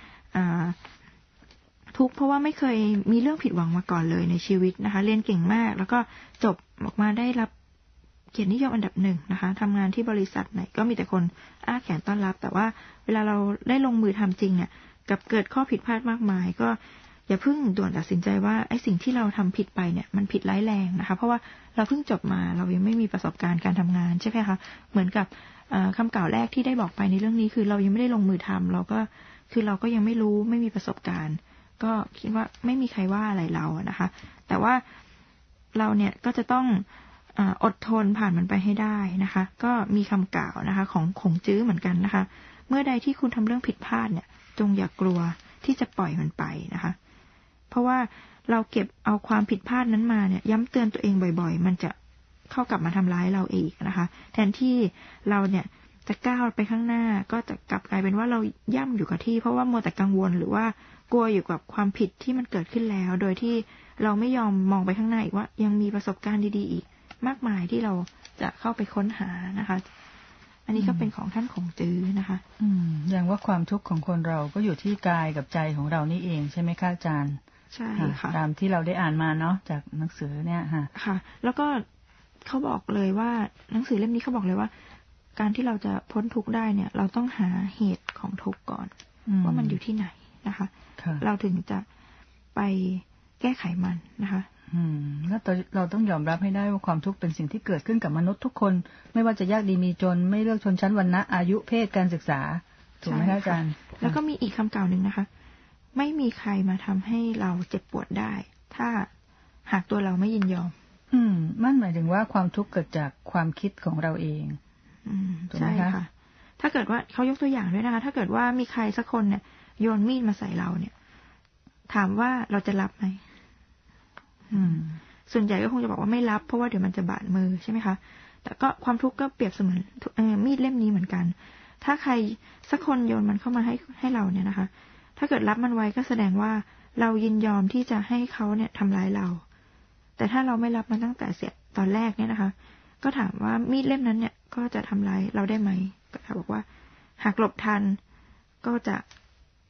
S2: ทุกข์เพราะว่าไม่เคยมีเรื่องผิดหวังมาก่อนเลยในชีวิตนะคะเรียนเก่งมากแล้วก็จบออกมาได้รับเกียรตินิยมอันดับหนึ่งนะคะทำงานที่บริษัทไหนก็มีแต่คนอ้าแขนต้อนรับแต่ว่าเวลาเราได้ลงมือทำจริงเนี่ยกับเกิดข้อผิดพลาดมากมายก็อย่าเพิ่งด่วนตัดสินใจว่าไอ้สิ่งที่เราทำผิดไปเนี่ยมันผิดร้ายแรงนะคะเพราะว่าเราเพิ่งจบมาเรายังไม่มีประสบการณ์การทำงานใช่ไหมคะเหมือนกับคำกล่าวแรกที่ได้บอกไปในเรื่องนี้คือเรายังไม่ได้ลงมือทำเราก็คือเราก็ยังไม่รู้ไม่มีประสบการณ์ก็คิดว่าไม่มีใครว่าอะไรเรานะคะแต่ว่าเราเนี่ยก็จะต้องอดทนผ่านมันไปให้ได้นะคะก็มีคำกล่าวนะคะของขงจื้อเหมือนกันนะคะเมื่อใดที่คุณทำเรื่องผิดพลาดเนี่ยจงอย่ากลัวที่จะปล่อยมันไปนะคะเพราะว่าเราเก็บเอาความผิดพลาดนั้นมาเนี่ยย้ำเตือนตัวเองบ่อยๆมันจะเข้ากลับมาทำร้ายเราเองนะคะแทนที่เราเนี่ยจะก้าวไปข้างหน้าก็จะกลับกลายเป็นว่าเราย่ำอยู่กับที่เพราะว่ามัวแต่กังวลหรือว่ากลัวอยู่กับความผิดที่มันเกิดขึ้นแล้วโดยที่เราไม่ยอมมองไปข้างหน้าอีกว่ายังมีประสบการณ์ดีๆอีกมากมายที่เราจะเข้าไปค้นหานะคะอันนี้ก็เป็นของท่านขงจื้อนะคะ
S1: อืมอย่างว่าความทุกข์ของคนเราก็อยู่ที่กายกับใจของเรานี่เองใช่ไหมคะอาจารย์
S2: ใช่ค่ะ
S1: ตามที่เราได้อ่านมาเนาะจากหนังสือเนี่ยค่ะ
S2: ค่ะแล้วก็เขาบอกเลยว่าหนังสือเล่มนี้เขาบอกเลยว่าการที่เราจะพ้นทุกข์ได้เนี่ยเราต้องหาเหตุของทุกข์ก่อนว่ามันอยู่ที่ไหนนะคะเราถึงจะไปแก้ไขมันนะคะ
S1: อืมแล้วเราต้องยอมรับให้ได้ว่าความทุกข์เป็นสิ่งที่เกิดขึ้นกับมนุษย์ทุกคนไม่ว่าจะยากดีมีจนไม่เลือกชนชั้นวรรณะอายุเพศการศึกษาถูกไหมคะอาจารย์
S2: แล้วก็มีอีกคำกล่าวหนึ่งนะคะไม่มีใครมาทำให้เราเจ็บปวดได้ถ้าหากตัวเราไม่ยินยอม
S1: อืมนั่นหมายถึงว่าความทุกข์เกิดจากความคิดของเราเอง
S2: อืมใช่ค่ะถ้าเกิดว่าเขายกตัวอย่างด้วยนะคะถ้าเกิดว่ามีใครสักคนเนี่ยโยนมีดมาใส่เราเนี่ยถามว่าเราจะรับไหมอืมส่วนใหญ่ก็คงจะบอกว่าไม่รับเพราะว่าเดี๋ยวมันจะบาดมือใช่ไหมคะแต่ก็ความทุกข์ก็เปรียบเสมือนมีดเล่มนี้เหมือนกันถ้าใครสักคนโยนมันเข้ามาให้ให้เราเนี่ยนะคะถ้าเกิดรับมันไว้ก็แสดงว่าเรายินยอมที่จะให้เขาเนี่ยทำร้ายเราแต่ถ้าเราไม่รับมันตั้งแต่เสียตอนแรกเนี่ยนะคะก็ถามว่ามีดเล่มนั้นเนี่ยก็จะทำร้ายเราได้ไหมก็บอกว่าหากหลบทันก็จะ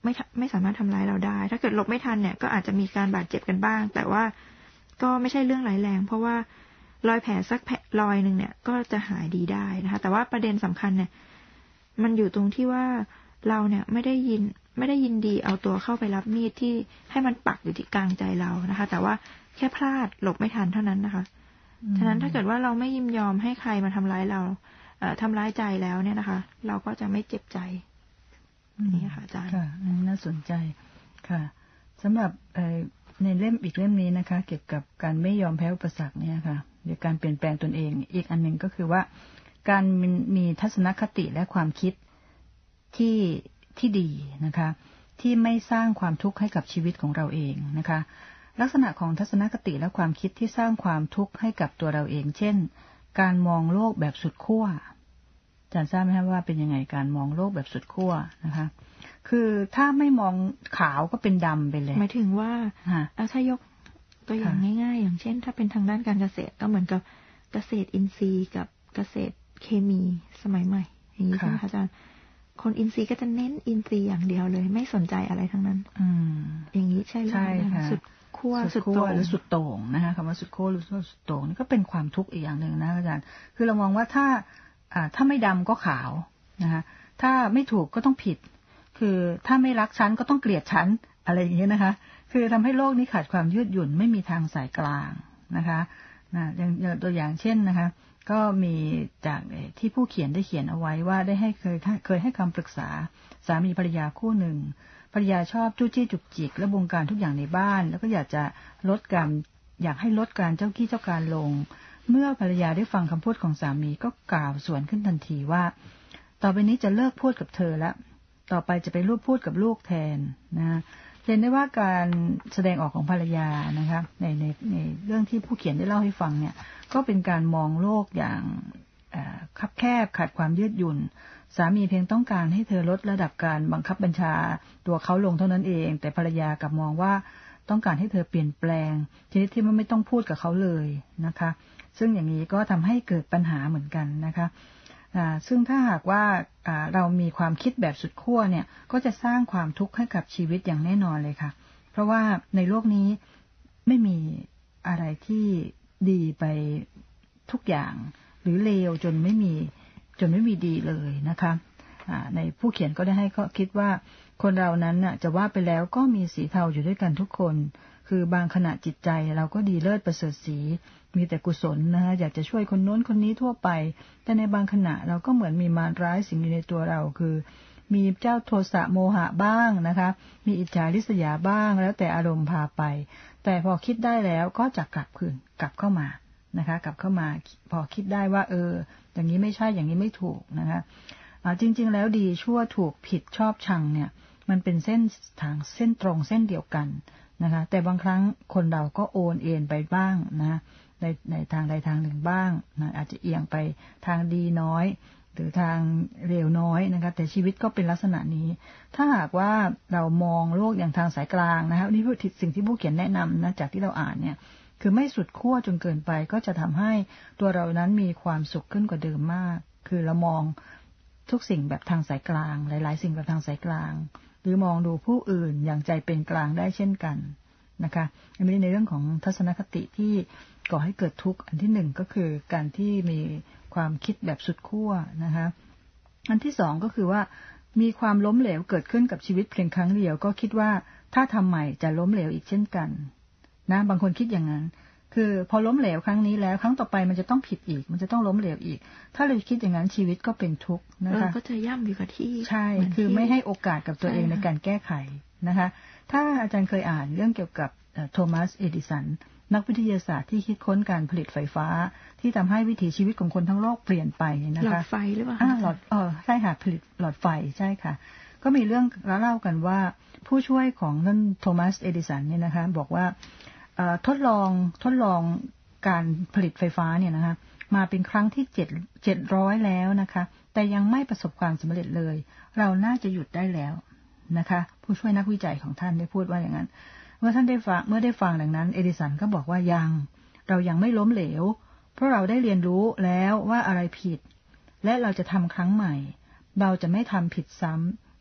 S2: ไม่ไม่สามารถทำร้ายเราได้ถ้าเกิดหลบไม่ทันเนี่ยก็อาจจะมีการบาดเจ็บกันบ้างแต่ว่าก็ไม่ใช่เรื่องร้ายแรงเพราะว่ารอยแผลสักรอยนึงเนี่ยก็จะหายดีได้นะคะแต่ว่าประเด็นสำคัญเนี่ยมันอยู่ตรงที่ว่าเราเนี่ยไม่ได้ยินไม่ได้ยินดีเอาตัวเข้าไปรับมีดที่ให้มันปักอยู่ที่กลางใจเรานะคะแต่ว่าแค่พลาดหลบไม่ทันเท่านั้นนะคะฉะนั้นถ้าเกิดว่าเราไม่ยินยอมให้ใครมาทำร้ายเราเอ่อทำร้ายใจแล้วเนี่ยนะคะเราก็จะไม่เจ็บใจนี่ค่ะอาจารย์
S1: ค่ะน่าสนใจค่ะสำหรับในเล่มอีกเล่มนี้นะคะเกี่ยวกับการไม่ยอมแพ้อุปสรรคเนี่ยค่ะหรือการเปลี่ยนแปลงตนเองอีกอันหนึ่งก็คือว่าการมีทัศนคติและความคิดที่ที่ดีนะคะที่ไม่สร้างความทุกข์ให้กับชีวิตของเราเองนะคะลักษณะของทัศนคติและความคิดที่สร้างความทุกข์ให้กับตัวเราเองเช่นการมองโลกแบบสุดขั้วอาจารย์ทราบไหมคะว่าเป็นยังไงการมองโลกแบบสุดขั้วนะคะคือถ้าไม่มองขาวก็เป็นดำไปเลย
S2: หมายถึงว่าถ้ายกตัวอย่างง่ายๆอย่างเช่นถ้าเป็นทางด้านการเกษตรก็เหมือนกับเกษตรอินทรีย์กับเกษตรเคมีสมัยใหม่อย่างนี้ใช่ไหมคะอาจารย์คนอินทรีย์ก็จะเน้นอินทรีย์อย่างเดียวเลยไม่สนใจอะไรทั้งนั้นอืมอย่างนี้ใช่ไหมคะสุดขั้วสุดโต่ง
S1: หรือสุดโต่งนะคะคำว่าสุดขั้วหรือสุดโต่งนี่ก็เป็นความทุกข์อีกอย่างหนึ่งนะอาจารย์คือเรามองว่าถ้าอ่าถ้าไม่ดำก็ขาวนะคะถ้าไม่ถูกก็ต้องผิดคือถ้าไม่รักฉันก็ต้องเกลียดฉันอะไรอย่างนี้นะคะคือทำให้โลกนี้ขาดความยืดหยุ่นไม่มีทางสายกลางนะคะนะอย่างตัวอย่างเช่นนะคะก็มีจากที่ผู้เขียนได้เขียนเอาไว้ว่าได้ให้เคยเคยให้คำปรึกษาสามีภรรยาคู่หนึ่งภรรยาชอบจู้จี้จุกจิกและบงการทุกอย่างในบ้านแล้วก็อยากจะลดการอยากให้ลดการเจ้ากี้เจ้าการลงเมื่อภรรยาได้ฟังคำพูดของสามีก็กล่าวสวนขึ้นทันทีว่าต่อไปนี้จะเลิกพูดกับเธอแล้วต่อไปจะไปรูปพูดกับลูกแทนนะเห็นได้ว่าการแสดงออกของภรรยานะคะในในในเรื่องที่ผู้เขียนได้เล่าให้ฟังเนี่ยก็เป็นการมองโลกอย่างคับแคบขาดความยืดหยุ่นสามีเพียงต้องการให้เธอลดระดับการบังคับบัญชาตัวเขาลงเท่านั้นเองแต่ภรรยากลับมองว่าต้องการให้เธอเปลี่ยนแปลงชนิดที่มันไม่ต้องพูดกับเขาเลยนะคะซึ่งอย่างนี้ก็ทำให้เกิดปัญหาเหมือนกันนะคะซึ่งถ้าหากว่าเรามีความคิดแบบสุดขั้วเนี่ยก็จะสร้างความทุกข์ให้กับชีวิตอย่างแน่นอนเลยค่ะเพราะว่าในโลกนี้ไม่มีอะไรที่ดีไปทุกอย่างหรือเลวจนไม่มีจนไม่มีดีเลยนะคะในผู้เขียนก็ได้ให้ข้อคิดว่าคนเรานั้นน่ะจะว่าไปแล้วก็มีสีเทาอยู่ด้วยกันทุกคนคือบางขณะจิตใจเราก็ดีเลิศประเสริฐศรีมีแต่กุศลนะคะอยากจะช่วยคนโน้นคนนี้ทั่วไปแต่ในบางขณะเราก็เหมือนมีมารร้ายสิงอยู่ในตัวเราคือมีเจ้าโทสะโมหะบ้างนะคะมีอิจฉาริษยาบ้างแล้วแต่อารมณ์พาไปแต่พอคิดได้แล้วก็จะกลับคืนกลับเข้ามานะคะกลับเข้ามาพอคิดได้ว่าเอออย่างนี้ไม่ใช่อย่างนี้ไม่ถูกนะคะจริงๆแล้วดีชั่วถูกผิดชอบชังเนี่ยมันเป็นเส้นทางเส้นตรงเส้นเดียวกันนะคะแต่บางครั้งคนเราก็โอนเอ็นไปบ้างนะในในทางใดทางหนึ่งบ้างนะอาจจะเอียงไปทางดีน้อยหรือทางเร็วน้อยนะคะแต่ชีวิตก็เป็นลักษณะนี้ถ้าหากว่าเรามองโลกอย่างทางสายกลางนะคะนี่คือสิ่งที่ผู้เขียนแนะนำนะจากที่เราอ่านเนี่ยคือไม่สุดขั้วจนเกินไปก็จะทำให้ตัวเรานั้นมีความสุขขึ้นกว่าเดิมมากคือเรามองทุกสิ่งแบบทางสายกลางหลายๆสิ่งแบบทางสายกลางหรือมองดูผู้อื่นอย่างใจเป็นกลางได้เช่นกันนะคะอันนี้ในเรื่องของทัศนคติที่ก่อให้เกิดทุกข์อันที่หนึ่งก็คือการที่มีความคิดแบบสุดขั้วนะคะอันที่สองก็คือว่ามีความล้มเหลวเกิดขึ้นกับชีวิตเพียงครั้งเดียวก็คิดว่าถ้าทำใหม่จะล้มเหลวอีกเช่นกันนะบางคนคิดอย่างนั้นคือพอล้มเหลวครั้งนี้แล้วครั้งต่อไปมันจะต้องผิดอีกมันจะต้องล้มเหลวอีกถ้าเราคิดอย่างนั้นชีวิตก็เป็นทุกข์นะคะ
S2: ก็จะย่ำอยู่กับที่
S1: ใช่คือไม่ให้โอกาสกับตัวเองในการแก้ไขนะคะถ้าอาจารย์เคยอ่านเรื่องเกี่ยวกับโทมัสเอดิสันนักวิทยาศาสตร์ที่คิดค้นการผลิตไฟฟ้าที่ทำให้วิถีชีวิตของคนทั้งโลกเปลี่ยนไปนะคะ
S2: หลอดไฟหรือเปล่า
S1: อ่าหลอดเออใช่ค่ะผลิตหลอดไฟใช่ค่ะก็มีเรื่องเล่ากันว่าผู้ช่วยของท่านโทมัสเอดิสันเนี่ยนะคะบอกว่าทดลองทดลองการผลิตไฟฟ้าเนี่ยนะคะมาเป็นครั้งที่เจ็ดเจ็ดร้อยแล้วนะคะแต่ยังไม่ประสบความสำเร็จเลยเราน่าจะหยุดได้แล้วนะคะผู้ช่วยนักวิจัยของท่านได้พูดว่าอย่างนั้นเมื่อท่านได้ฟังเมื่อได้ฟังดังนั้นเอดิสันก็บอกว่ายังเรายังไม่ล้มเหลวเพราะเราได้เรียนรู้แล้วว่าอะไรผิดและเราจะทำครั้งใหม่เราจะไม่ทำผิดซ้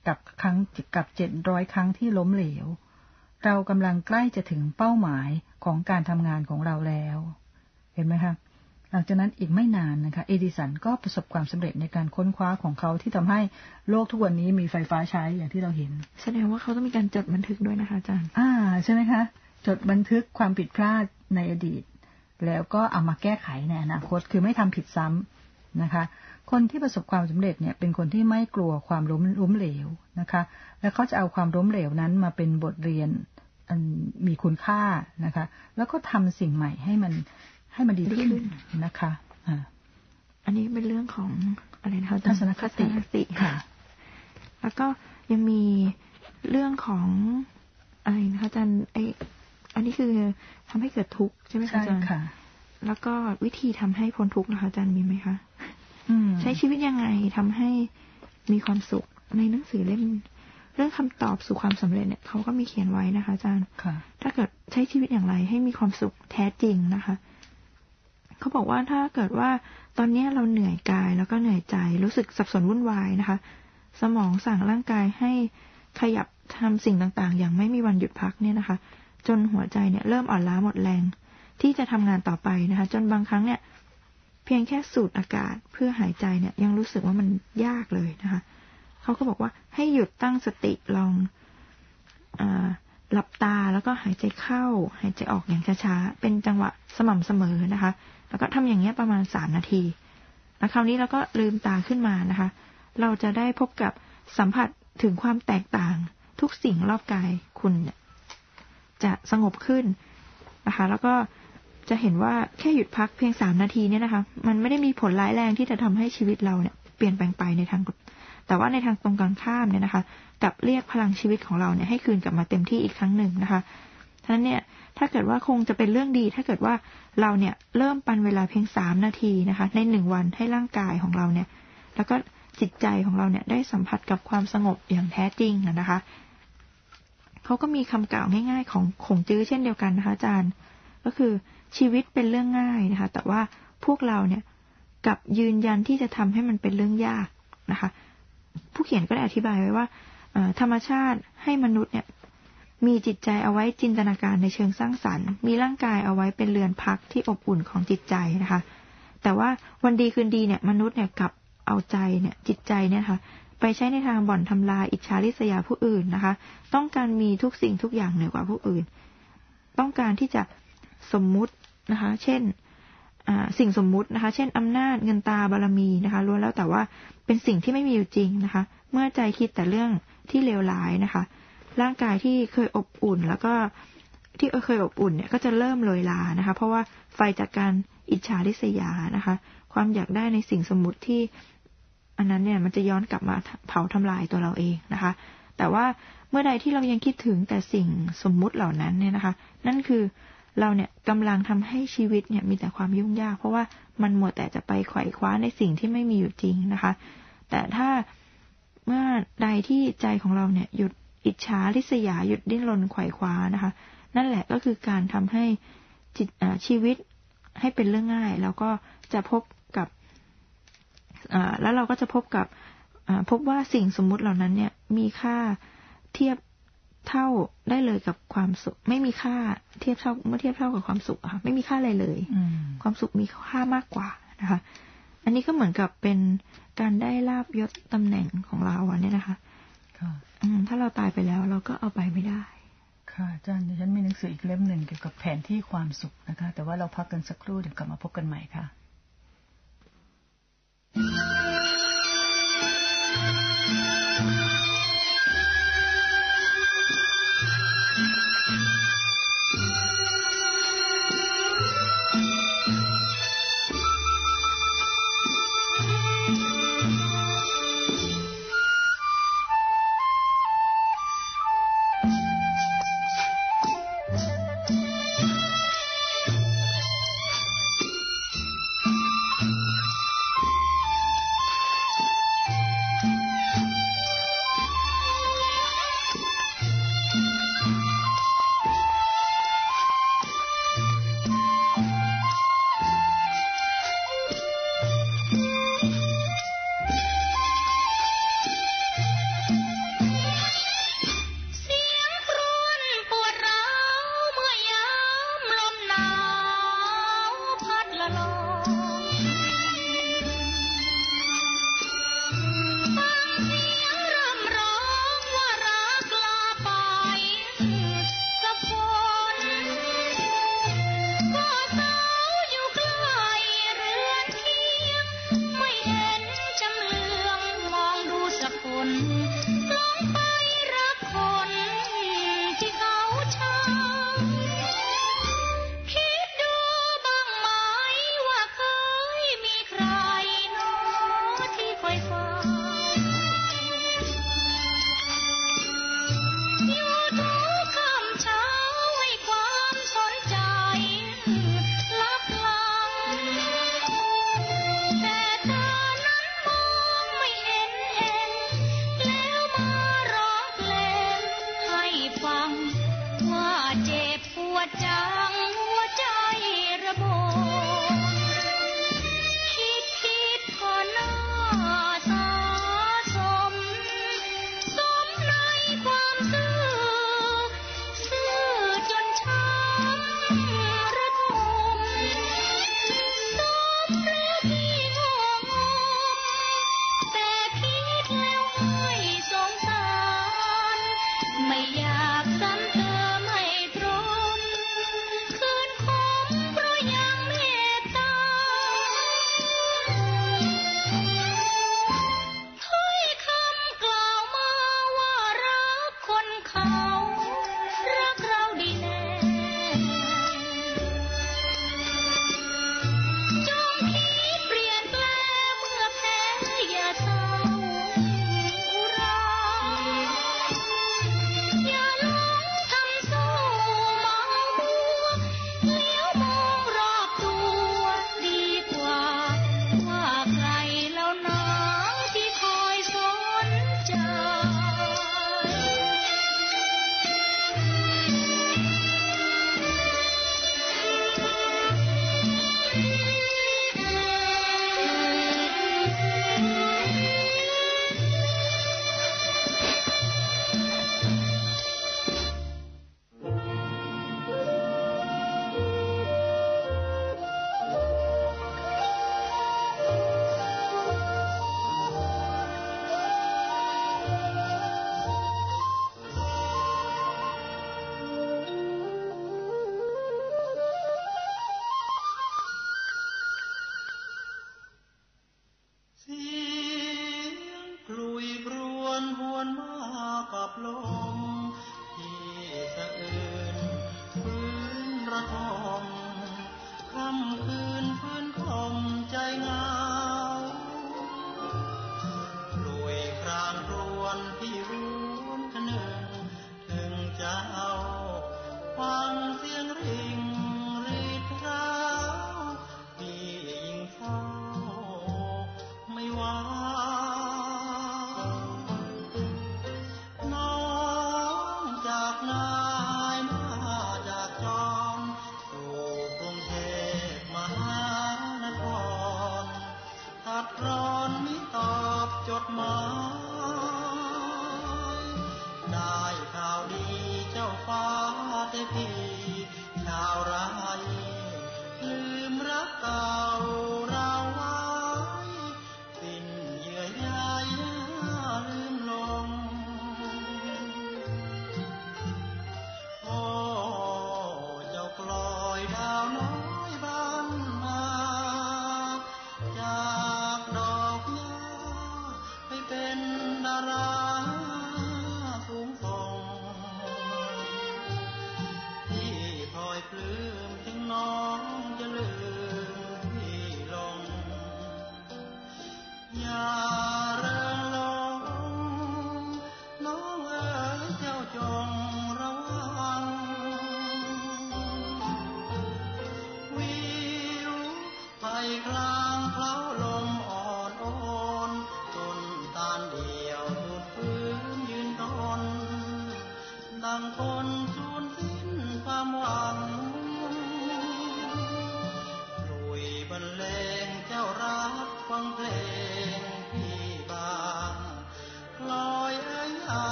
S1: กับครั้งกับเจ็ดร้อยครั้งที่ล้มเหลวเรากำลังใกล้จะถึงเป้าหมายของการทำงานของเราแล้วเห็นไหมคะหลังจากนั้นอีกไม่นานนะคะเอดิสันก็ประสบความสำเร็จในการค้นคว้าของเขาที่ทำให้โลกทุกวันนี้มีไฟฟ้าใช้อย่างที่เราเห็น
S2: แสดงว่าเขาต้องมีการจดบันทึกด้วยนะคะอาจารย์
S1: อ่าใช่ไหมคะจดบันทึกความผิดพลาดในอดีตแล้วก็เอามาแก้ไขในอนาคตคือไม่ทำผิดซ้ำนะคะคนที่ประสบความสำเร็จเนี่ยเป็นคนที่ไม่กลัวความล้มล้มเหลวนะคะและเขาจะเอาความล้มเหลวนั้นมาเป็นบทเรียนอันมีคุณค่านะคะแล้วก็ทำสิ่งใหม่ให้มันให้มันดีขึ้นนะคะอ่า
S2: อันนี้เป็นเรื่องของอะไรนะคะ
S1: ทัศนคติ
S2: ค่ะแล้วก็ยังมีเรื่องของอะไรนะคะอาจารย์ไออันนี้คือทำให้เกิดทุกข์ใช่ไหมคะอาจารย์แล้วก็วิธีทำให้พ้นทุกข์นะคะอาจารย์มีไหมคะใช้ชีวิตยังไงทำให้มีความสุขในหนังสือเล่มเรื่องคำตอบสู่ความสำเร็จเนี่ยเขาก็มีเขียนไว้นะคะอาจารย์ถ้าเกิดใช้ชีวิตอย่างไรให้มีความสุขแท้จริงนะคะเขาบอกว่าถ้าเกิดว่าตอนนี้เราเหนื่อยกายแล้วก็เหนื่อยใจรู้สึกสับสนวุ่นวายนะคะสมองสั่งร่างกายให้ขยับทำสิ่งต่างๆอย่างไม่มีวันหยุดพักเนี่ยนะคะจนหัวใจเนี่ยเริ่มอ่อนล้าหมดแรงที่จะทำงานต่อไปนะคะจนบางครั้งเนี่ยเพียงแค่สูดอากาศเพื่อหายใจเนี่ยยังรู้สึกว่ามันยากเลยนะคะเขาก็บอกว่าให้หยุดตั้งสติลองอ่าหลับตาแล้วก็หายใจเข้าหายใจออกอย่างช้าๆเป็นจังหวะสม่ำเสมอนะคะแล้วก็ทำอย่างเงี้ยประมาณสามนาทีแล้วคราวนี้เราก็ลืมตาขึ้นมานะคะเราจะได้พบกับสัมผัสถึงความแตกต่างทุกสิ่งรอบกายคุณเนี่ยจะสงบขึ้นนะคะแล้วก็จะเห็นว่าแค่หยุดพักเพียงสามนาทีเนี่ยนะคะมันไม่ได้มีผลร้ายแรงที่จะทำให้ชีวิตเราเนี่ยเปลี่ยนแปลงไปในทางแต่ว่าในทางตรงกันข้ามเนี่ยนะคะกับเรียกพลังชีวิตของเราเนี่ยให้คืนกลับมาเต็มที่อีกครั้งหนึ่งนะคะฉะนั้นเนี่ยถ้าเกิดว่าคงจะเป็นเรื่องดีถ้าเกิดว่าเราเนี่ยเริ่มปันเวลาเพียงสามนาทีนะคะในหนึ่งวันให้ร่างกายของเราเนี่ยแล้วก็จิตใจของเราเนี่ยได้สัมผัสกับความสงบอย่างแท้จริงนะคะเขาก็มีคำกล่าวง่ายๆของขงจื้อเช่นเดียวกันนะคะอาจารย์ก็คือชีวิตเป็นเรื่องง่ายนะคะแต่ว่าพวกเราเนี่ยกับยืนยันที่จะทำให้มันเป็นเรื่องยากนะคะผู้เขียนก็ได้อธิบายไว้ว่าธรรมชาติให้มนุษย์เนี่ยมีจิตใจเอาไว้จินตนาการในเชิงสร้างสรรค์มีร่างกายเอาไว้เป็นเรือนพักที่อบอุ่นของจิตใจนะคะแต่ว่าวันดีคืนดีเนี่ยมนุษย์เนี่ยกลับเอาใจเนี่ยจิตใจเนี่ยค่ะไปใช้ในทางบ่อนทำลายอิจฉาริษยาผู้อื่นนะคะต้องการมีทุกสิ่งทุกอย่างเหนือกว่าผู้อื่นต้องการที่จะสมมุตินะคะเช่นสิ่งสมมุตินะคะเช่นอำนาจเงินตาบารมีนะคะล้วนแล้วแต่ว่าเป็นสิ่งที่ไม่มีอยู่จริงนะคะเมื่อใจคิดแต่เรื่องที่เลวร้ายนะคะร่างกายที่เคยอบอุ่นแล้วก็ที่เคยอบอุ่นเนี่ยก็จะเริ่มลอยลานะคะเพราะว่าไฟจากการอิจฉาริษยานะคะความอยากได้ในสิ่งสมมุติที่อันนั้นเนี่ยมันจะย้อนกลับมาเผาทำลายตัวเราเองนะคะแต่ว่าเมื่อใดที่เรายังคิดถึงแต่สิ่งสมมุติเหล่านั้นเนี่ยนะคะนั่นคือเราเนี่ยกำลังทำให้ชีวิตเนี่ยมีแต่ความยุ่งยากเพราะว่ามันหมดแต่จะไปไขว่คว้าในสิ่งที่ไม่มีอยู่จริงนะคะแต่ถ้าเมื่อใดที่ใจของเราเนี่ยหยุดอิจฉาริษยาหยุดดิ้นรนไขว่คว้านะคะนั่นแหละก็คือการทำให้จิตชีวิตให้เป็นเรื่องง่ายแล้วก็จะพบกับแล้วเราก็จะพบกับพบว่าสิ่งสมมุติเหล่านั้นเนี่ยมีค่าเทียบเท่าได้เลยกับความสุขไม่มีค่าเทียบเท่าเมื่อเทียบเท่ากับความสุขค่ะไม่มีค่าอะไรเลยความสุขมีค่ามากกว่านะคะอันนี้ก็เหมือนกับเป็นการได้ลาภยศตำแหน่งของเราเนี่ยนะคะถ้าเราตายไปแล้วเราก็เอาไปไม่ได้
S1: ค่ะอาจารย์ดิฉันมีหนังสืออีกเล่มหนึ่งเกี่ยวกับแผนที่ความสุขนะคะแต่ว่าเราพักกันสักครู่เดี๋ยวกลับมาพบกันใหม่ค่ะ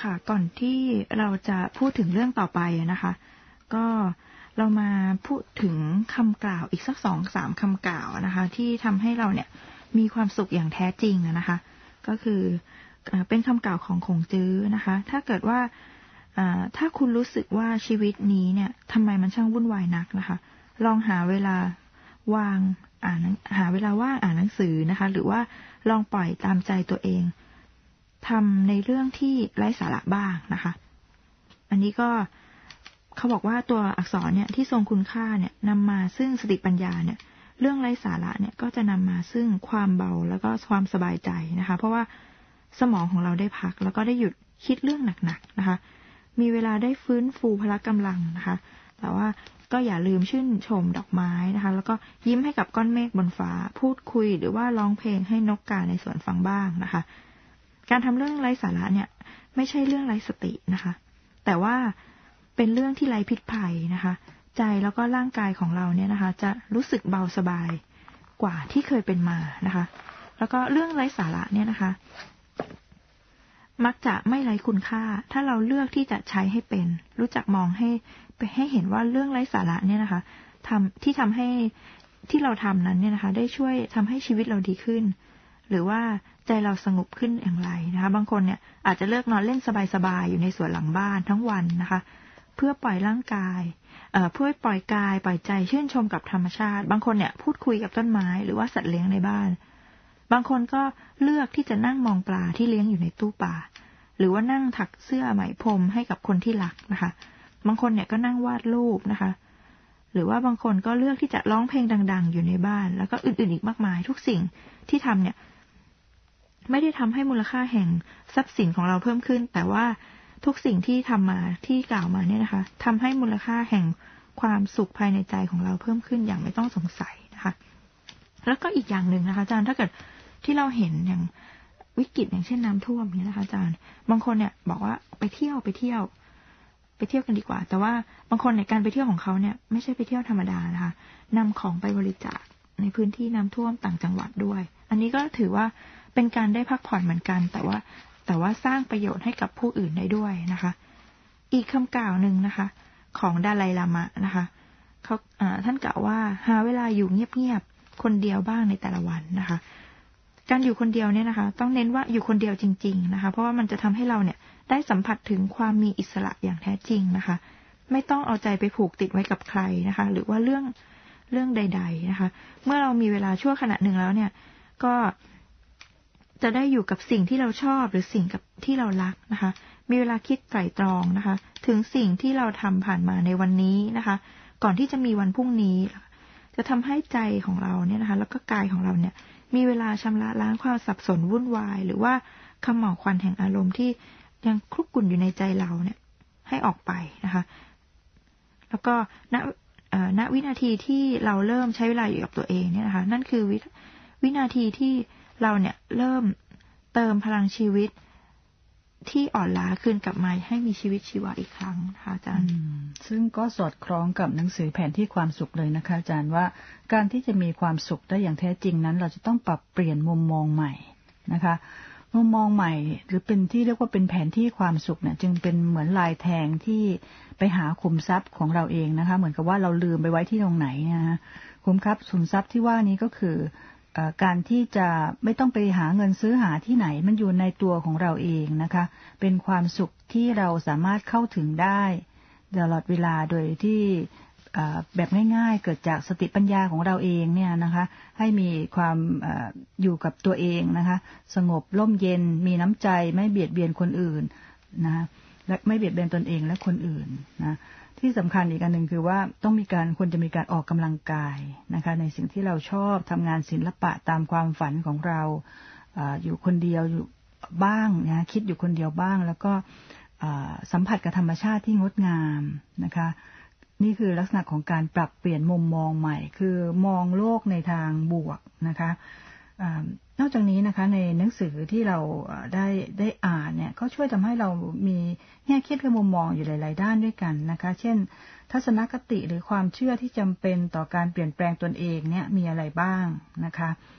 S2: ค่ะก่อนที่เราจะพูดถึงเรื่องต่อไปนะคะก็เรามาพูดถึงคำกล่าวอีกสักสองสามคำกล่าวนะคะที่ทำให้เราเนี่ยมีความสุขอย่างแท้จริงนะคะก็คือเป็นคำกล่าวของคงจื้อนะคะถ้าเกิดว่าถ้าคุณรู้สึกว่าชีวิตนี้เนี่ยทำไมมันช่างวุ่นวายนักนะคะลองหาเวลาวางอ่านหาเวลาว่างอ่านหนังสือนะคะหรือว่าลองปล่อยตามใจตัวเองทำในเรื่องที่ไร้สาระบ้างนะคะอันนี้ก็เขาบอกว่าตัวอักษรเนี่ยที่ทรงคุณค่าเนี่ยนำมาซึ่งสติปัญญาเนี่ยเรื่องไร้สาระเนี่ยก็จะนำมาซึ่งความเบาแล้วก็ความสบายใจนะคะเพราะว่าสมองของเราได้พักแล้วก็ได้หยุดคิดเรื่องหนักๆนะคะมีเวลาได้ฟื้นฟูพละกำลังนะคะแต่ว่าก็อย่าลืมชื่นชมดอกไม้นะคะแล้วก็ยิ้มให้กับก้อนเมฆบนฟ้าพูดคุยหรือว่าร้องเพลงให้นกกาในสวนฟังบ้างนะคะการทำเรื่องไร้สาระเนี่ยไม่ใช่เรื่องไร้สตินะคะแต่ว่าเป็นเรื่องที่ไร้พิษภัยนะคะใจแล้วก็ร่างกายของเราเนี่ยนะคะจะรู้สึกเบาสบายกว่าที่เคยเป็นมานะคะแล้วก็เรื่องไร้สาระเนี่ยนะคะมักจะไม่ไร้คุณค่าถ้าเราเลือกที่จะใช้ให้เป็นรู้จักมองให้ไปให้เห็นว่าเรื่องไร้สาระเนี่ยนะคะทำที่ทำให้ที่เราทำนั้นเนี่ยนะคะได้ช่วยทำให้ชีวิตเราดีขึ้นหรือว่าใจเราสงบขึ้นอย่างไรนะคะบางคนเนี่ยอาจจะเลิกนอนเล่นสบายๆอยู่ในสวนหลังบ้านทั้งวันนะคะเพื่อปล่อยร่างกายเอ่อเพื่อปล่อยกายปล่อยใจชื่นชมกับธรรมชาติบางคนเนี่ยพูดคุยกับต้นไม้หรือว่าสัตว์เลี้ยงในบ้านบางคนก็เลือกที่จะนั่งมองปลาที่เลี้ยงอยู่ในตู้ปลาหรือว่านั่งถักเสื้อไหมพรมให้กับคนที่รักนะคะบางคนเนี่ยก็นั่งวาดรูปนะคะหรือว่าบางคนก็เลือกที่จะร้องเพลงดังๆอยู่ในบ้านแล้วก็อื่นๆอีกมากมายทุกสิ่งที่ทำเนี่ยไม่ได้ทำให้มูลค่าแห่งทรัพย์สินของเราเพิ่มขึ้นแต่ว่าทุกสิ่งที่ทำมาที่กล่าวมาเนี่ยนะคะทำให้มูลค่าแห่งความสุขภายในใจของเราเพิ่มขึ้นอย่างไม่ต้องสงสัยนะคะแล้วก็อีกอย่างหนึ่งนะคะอาจารย์ถ้าเกิดที่เราเห็นอย่างวิกฤตอย่างเช่นน้ำท่วมเนี่ยนะคะอาจารย์บางคนเนี่ยบอกว่าไปเที่ยวไปเที่ยวไปเที่ยวกันดีกว่าแต่ว่าบางคนในการไปเที่ยวของเขาเนี่ยไม่ใช่ไปเที่ยวธรรมดานะคะนำของไปบริจาคในพื้นที่น้ำท่วมต่างจังหวัดด้วยอันนี้ก็ถือว่าเป็นการได้พักผ่อนเหมือนกันแต่ว่าแต่ว่าสร้างประโยชน์ให้กับผู้อื่นได้ด้วยนะคะอีกคำกล่าวหนึ่งนะคะของดาไลลามะนะคะเขาท่านกล่าวว่าหาเวลาอยู่เงียบๆคนเดียวบ้างในแต่ละวันนะคะการอยู่คนเดียวเนี่ยนะคะต้องเน้นว่าอยู่คนเดียวจริงๆนะคะเพราะว่ามันจะทำให้เราเนี่ยได้สัมผัสถึงความมีอิสระอย่างแท้จริงนะคะไม่ต้องเอาใจไปผูกติดไว้กับใครนะคะหรือว่าเรื่องเรื่องใดๆนะคะเมื่อเรามีเวลาชั่วขณะหนึ่งแล้วเนี่ยก็จะได้อยู่กับสิ่งที่เราชอบหรือสิ่งกับที่เรารักนะคะมีเวลาคิดไตร่ตรองนะคะถึงสิ่งที่เราทำผ่านมาในวันนี้นะคะก่อนที่จะมีวันพรุ่งนี้จะทำให้ใจของเราเนี่ยนะคะแล้วก็กายของเราเนี่ยมีเวลาชำระล้างความสับสนวุ่นวายหรือว่าขม่าวควันแห่งอารมณ์ที่ยังคลุกกลุ่นอยู่ในใจเราเนี่ยให้ออกไปนะคะแล้วก็ณณวินาทีที่เราเริ่มใช้เวลาอยู่กับตัวเองเนี่ยนะคะนั่นคือวิวินาทีที่เราเนี่ยเริ่มเติมพลังชีวิตที่อ่อนล้าคืนกลับมาให้มีชีวิตชีวาอีกครั้งนะคะอาจารย์
S1: ซึ่งก็สอดคล้องกับหนังสือแผนที่ความสุขเลยนะคะอาจารย์ว่าการที่จะมีความสุขได้อย่างแท้จริงนั้นเราจะต้องปรับเปลี่ยนมุมมองใหม่นะคะมุมมองใหม่หรือเป็นที่เรียกว่าเป็นแผนที่ความสุขเนี่ยจึงเป็นเหมือนลายแทงที่ไปหาขุมทรัพย์ของเราเองนะคะเหมือนกับว่าเราลืมไปไว้ที่ตรงไหนนะคะขุมทรัพย์ขุมทรัพย์ที่ว่านี้ก็คือการที่จะไม่ต้องไปหาเงินซื้อหาที่ไหนมันอยู่ในตัวของเราเองนะคะเป็นความสุขที่เราสามารถเข้าถึงได้ตลอดเวลาโดยที่แบบง่ายๆเกิดจากสติปัญญาของเราเองเนี่ยนะคะให้มีความอยู่กับตัวเองนะคะสงบร่มเย็นมีน้ำใจไม่เบียดเบียนคนอื่นนะและไม่เบียดเบียนตนเองและคนอื่นนะที่สำคัญอีกอันหนึ่งคือว่าต้องมีการควรจะมีการออกกำลังกายนะคะในสิ่งที่เราชอบทำงานศิลปะตามความฝันของเราออยู่คนเดียวอยู่บ้างนะคิดอยู่คนเดียวบ้างแล้วก็สัมผัสกับธรรมชาติที่งดงามนะคะนี่คือลักษณะของการปรับเปลี่ยนมุมมองใหม่คือมองโลกในทางบวกนะคะนอกจากนี้นะคะในหนังสือที่เราได้ได้อ่านเนี่ยก็ช่วยทำให้เรามีแง่คิดและมุมมองอยู่หลายๆด้านด้วยกันนะคะเช่นทัศนคติหรือความเชื่อที่จำเป็นต่อการเปลี่ยนแปลงตนเองเนี่ยมีอะไรบ้างนะคะ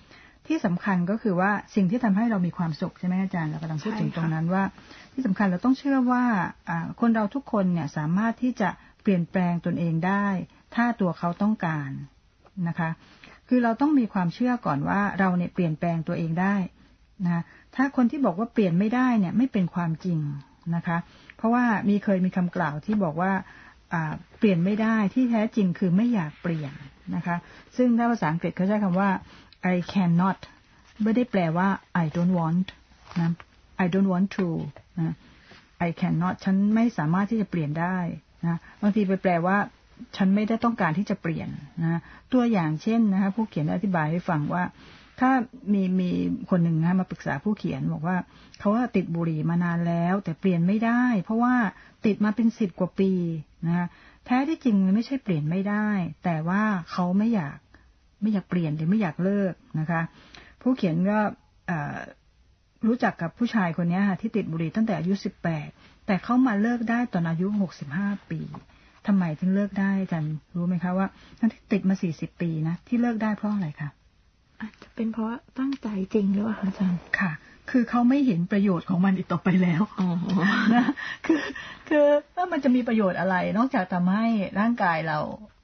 S1: ที่สำคัญก็คือว่าสิ่งที่ทำให้เรามีความสุขใช่ไหมอาจารย์เรากำลังพูดถึงตรงนั้นว่าที่สำคัญเราต้องเชื่อว่าคนเราทุกคนเนี่ยสามารถที่จะเปลี่ยนแปลงตนเองได้ถ้าตัวเขาต้องการนะคะคือเราต้องมีความเชื่อก่อนว่าเราเนี่ยเปลี่ยนแปลงตัวเองได้นะถ้าคนที่บอกว่าเปลี่ยนไม่ได้เนี่ยไม่เป็นความจริงนะคะเพราะว่ามีเคยมีคำกล่าวที่บอกว่าเปลี่ยนไม่ได้ที่แท้จริงคือไม่อยากเปลี่ยนนะคะซึ่งถ้าภาษาอังกฤษเขาใช้คำว่า I cannot ไม่ได้แปลว่า I don't want นะ I don't want to นะ I cannot ฉันไม่สามารถที่จะเปลี่ยนได้นะบางทีไปแปลว่าฉันไม่ได้ต้องการที่จะเปลี่ยนนะตัวอย่างเช่นนะคะผู้เขียนอธิบายให้ฟังว่าถ้ามีมีคนหนึ่งนะมาปรึกษาผู้เขียนบอกว่าเขาว่าติดบุหรี่มานานแล้วแต่เปลี่ยนไม่ได้เพราะว่าติดมาเป็นสิบกว่าปีนะแท้ที่จริงไม่ใช่เปลี่ยนไม่ได้แต่ว่าเขาไม่อยากไม่อยากเปลี่ยนหรือไม่อยากเลิกนะคะผู้เขียนก็รู้จักกับผู้ชายคนนี้ค่ะที่ติดบุหรี่ตั้งแต่อายุสิบแปดแต่เขามาเลิกได้ตอนอายุหกสิบห้าปีทำไมถึงเลิกได้อาจารย์รู้ไหมคะว่าทั้งที่ติดมาสี่สิบปีนะที่เลิกได้เพราะอะไรคะ
S2: อาจจะเป็นเพราะตั้งใจจริงหรือเปล่าอาจารย์
S1: ค่ะคือเขาไม่เห็นประโยชน์ของมันอีกต่อไปแล้วนะคือคือว่ามันจะมีประโยชน์อะไรนอกจากทำให้ร่างกายเรา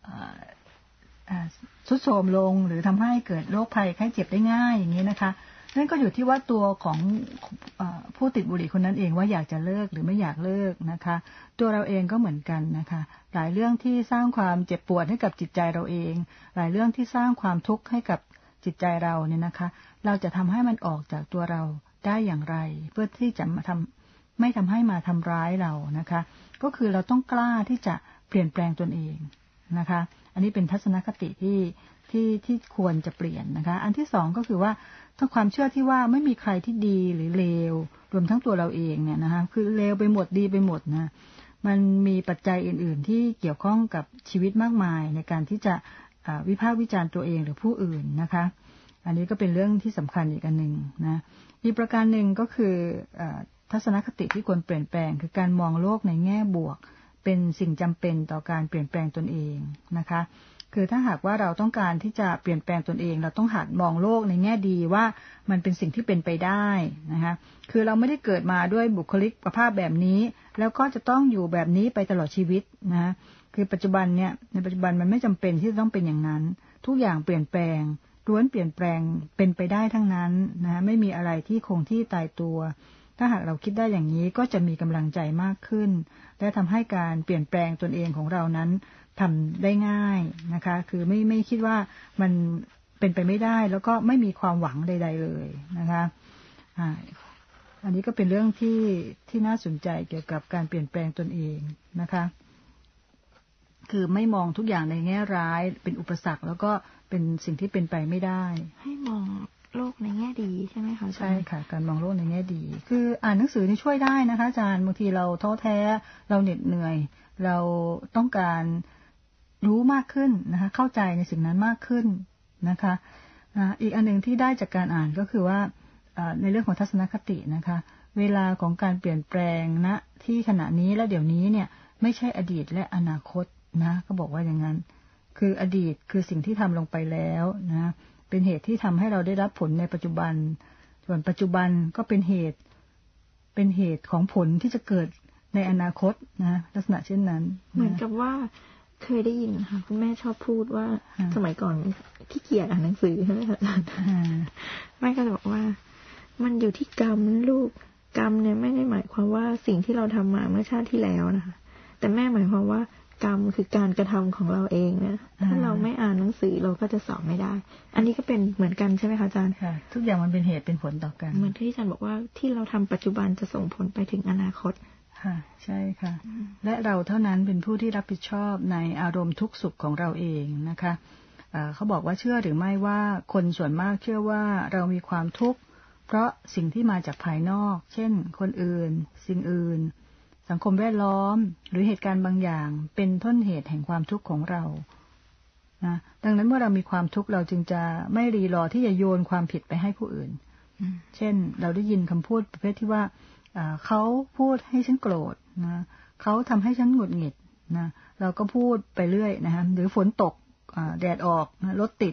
S1: ทรุดโทรมลงหรือทำให้เกิดโรคภัยไข้เจ็บได้ง่ายอย่างนี้นะคะนั่นก็อยู่ที่ว่าตัวของผู้ติดบุหรี่คนนั้นเองว่าอยากจะเลิกหรือไม่อยากเลิกนะคะตัวเราเองก็เหมือนกันนะคะหลายเรื่องที่สร้างความเจ็บปวดให้กับจิตใจเราเองหลายเรื่องที่สร้างความทุกข์ให้กับจิตใจเราเนี่ยนะคะเราจะทำให้มันออกจากตัวเราได้อย่างไรเพื่อที่จะมาทำไม่ทำให้มาทำร้ายเรานะคะก็คือเราต้องกล้าที่จะเปลี่ยนแปลงตนเองนะคะอันนี้เป็นทัศนคติที่ที่ที่ควรจะเปลี่ยนนะคะอันที่สองก็คือว่าทั้งความเชื่อที่ว่าไม่มีใครที่ดีหรือเลวรวมทั้งตัวเราเองเนี่ยนะคะคือเลวไปหมดดีไปหมดนะมันมีปัจจัยอื่นๆที่เกี่ยวข้องกับชีวิตมากมายในการที่จะวิพากษ์วิจารณ์ตัวเองหรือผู้อื่นนะคะอันนี้ก็เป็นเรื่องที่สำคัญอีกอันหนึ่งนะอีกประการหนึ่งก็คือทัศนคติที่ควรเปลี่ยนแปลงคือการมองโลกในแง่บวกเป็นสิ่งจำเป็นต่อการเปลี่ยนแปลงตนเองนะคะคือถ้าหากว่าเราต้องการที่จะเปลี่ยนแปลงตนเองเราต้องหัดมองโลกในแง่ดีว่ามันเป็นสิ่งที่เป็นไปได้นะคะคือเราไม่ได้เกิดมาด้วยบุคลิกภาพแบบนี้แล้วก็จะต้องอยู่แบบนี้ไปตลอดชีวิตนะคือปัจจุบันเนี่ยในปัจจุบันมันไม่จำเป็นที่จะต้องเป็นอย่างนั้นทุกอย่างเปลี่ยนแปลงล้วนเปลี่ยนแปลงเป็นไปได้ทั้งนั้นนะไม่มีอะไรที่คงที่ตายตัวถ้าหากเราคิดได้อย่างนี้ก็จะมีกำลังใจมากขึ้นและทำให้การเปลี่ยนแปลงตนเองของเรานั้นทำได้ง่ายนะคะคือไม่ไม่คิดว่ามันเป็นไปไม่ได้แล้วก็ไม่มีความหวังใดๆเลยนะคะอ่าอันนี้ก็เป็นเรื่องที่ที่น่าสนใจเกี่ยวกับการเปลี่ยนแปลงตนเองนะคะคือไม่มองทุกอย่างในแง่ร้ายเป็นอุปสรรคแล้วก็เป็นสิ่งที่เป็นไปไม่ได้
S2: ให้มองโลกในแง่ดีใช่ไหมคะ
S1: ใช่ค่ะการมองโลกในแง่ดีคืออ่านหนังสือนี่ช่วยได้นะคะอาจารย์บางทีเราท้อแท้เราเหน็ดเหนื่อยเราต้องการรู้มากขึ้นนะคะเข้าใจในสิ่งนั้นมากขึ้นนะคะอีกอันหนึ่งที่ได้จากการอ่านก็คือว่าในเรื่องของทัศนคตินะคะเวลาของการเปลี่ยนแปลงณที่ขณะนี้และเดี๋ยวนี้เนี่ยไม่ใช่อดีตและอนาคตนะก็บอกว่าอย่างนั้นคืออดีตคือสิ่งที่ทำลงไปแล้วนะเป็นเหตุที่ทำให้เราได้รับผลในปัจจุบันส่วนปัจจุบันก็เป็นเหตุเป็นเหตุของผลที่จะเกิดในอนาคตนะลักษณะเช่นนั้น
S2: เหมือนกับว่าเคยได้ยินค่ะคุณแม่ชอบพูดว่าสมัยก่อนขี้เกียจอ่านหนังสือใช่ไหมคะแม่ก็จะบอกว่ามันอยู่ที่กรรมลูกกรรมเนี่ยไม่ได้หมายความว่าสิ่งที่เราทำมาเมื่อชาติที่แล้วนะคะแต่แม่หมายความว่ากรรมคือการกระทำของเราเองนะถ้าเราไม่อ่านหนังสือเราก็จะสอบไม่ได้อันนี้ก็เป็นเหมือนกันใช่ไหมคะอาจารย์
S1: ค่ะทุกอย่างมันเป็นเหตุเป็นผลต่อกัน
S2: เหมือนที่อาจารย์บอกว่าที่เราทำปัจจุบันจะส่งผลไปถึงอนาคต
S1: ค่ะใช่ค่ะและเราเท่านั้นเป็นผู้ที่รับผิดชอบในอารมณ์ทุกข์สุขของเราเองนะคะเขาบอกว่าเชื่อหรือไม่ว่าคนส่วนมากเชื่อว่าเรามีความทุกข์เพราะสิ่งที่มาจากภายนอกเช่นคนอื่นสิ่งอื่นสังคมแวดล้อมหรือเหตุการณ์บางอย่างเป็นต้นเหตุแห่งความทุกข์ของเรานะดังนั้นเมื่อเรามีความทุกข์เราจึงจะไม่รีรอที่จะโยนความผิดไปให้ผู้อื่นเช่นเราได้ยินคำพูดประเภทที่ว่าเขาพูดให้ฉันโกรธนะเขาทำให้ฉันหงุดหงิดนะเราก็พูดไปเรื่อยนะคะหรือฝนตกแดดออกนะรถติด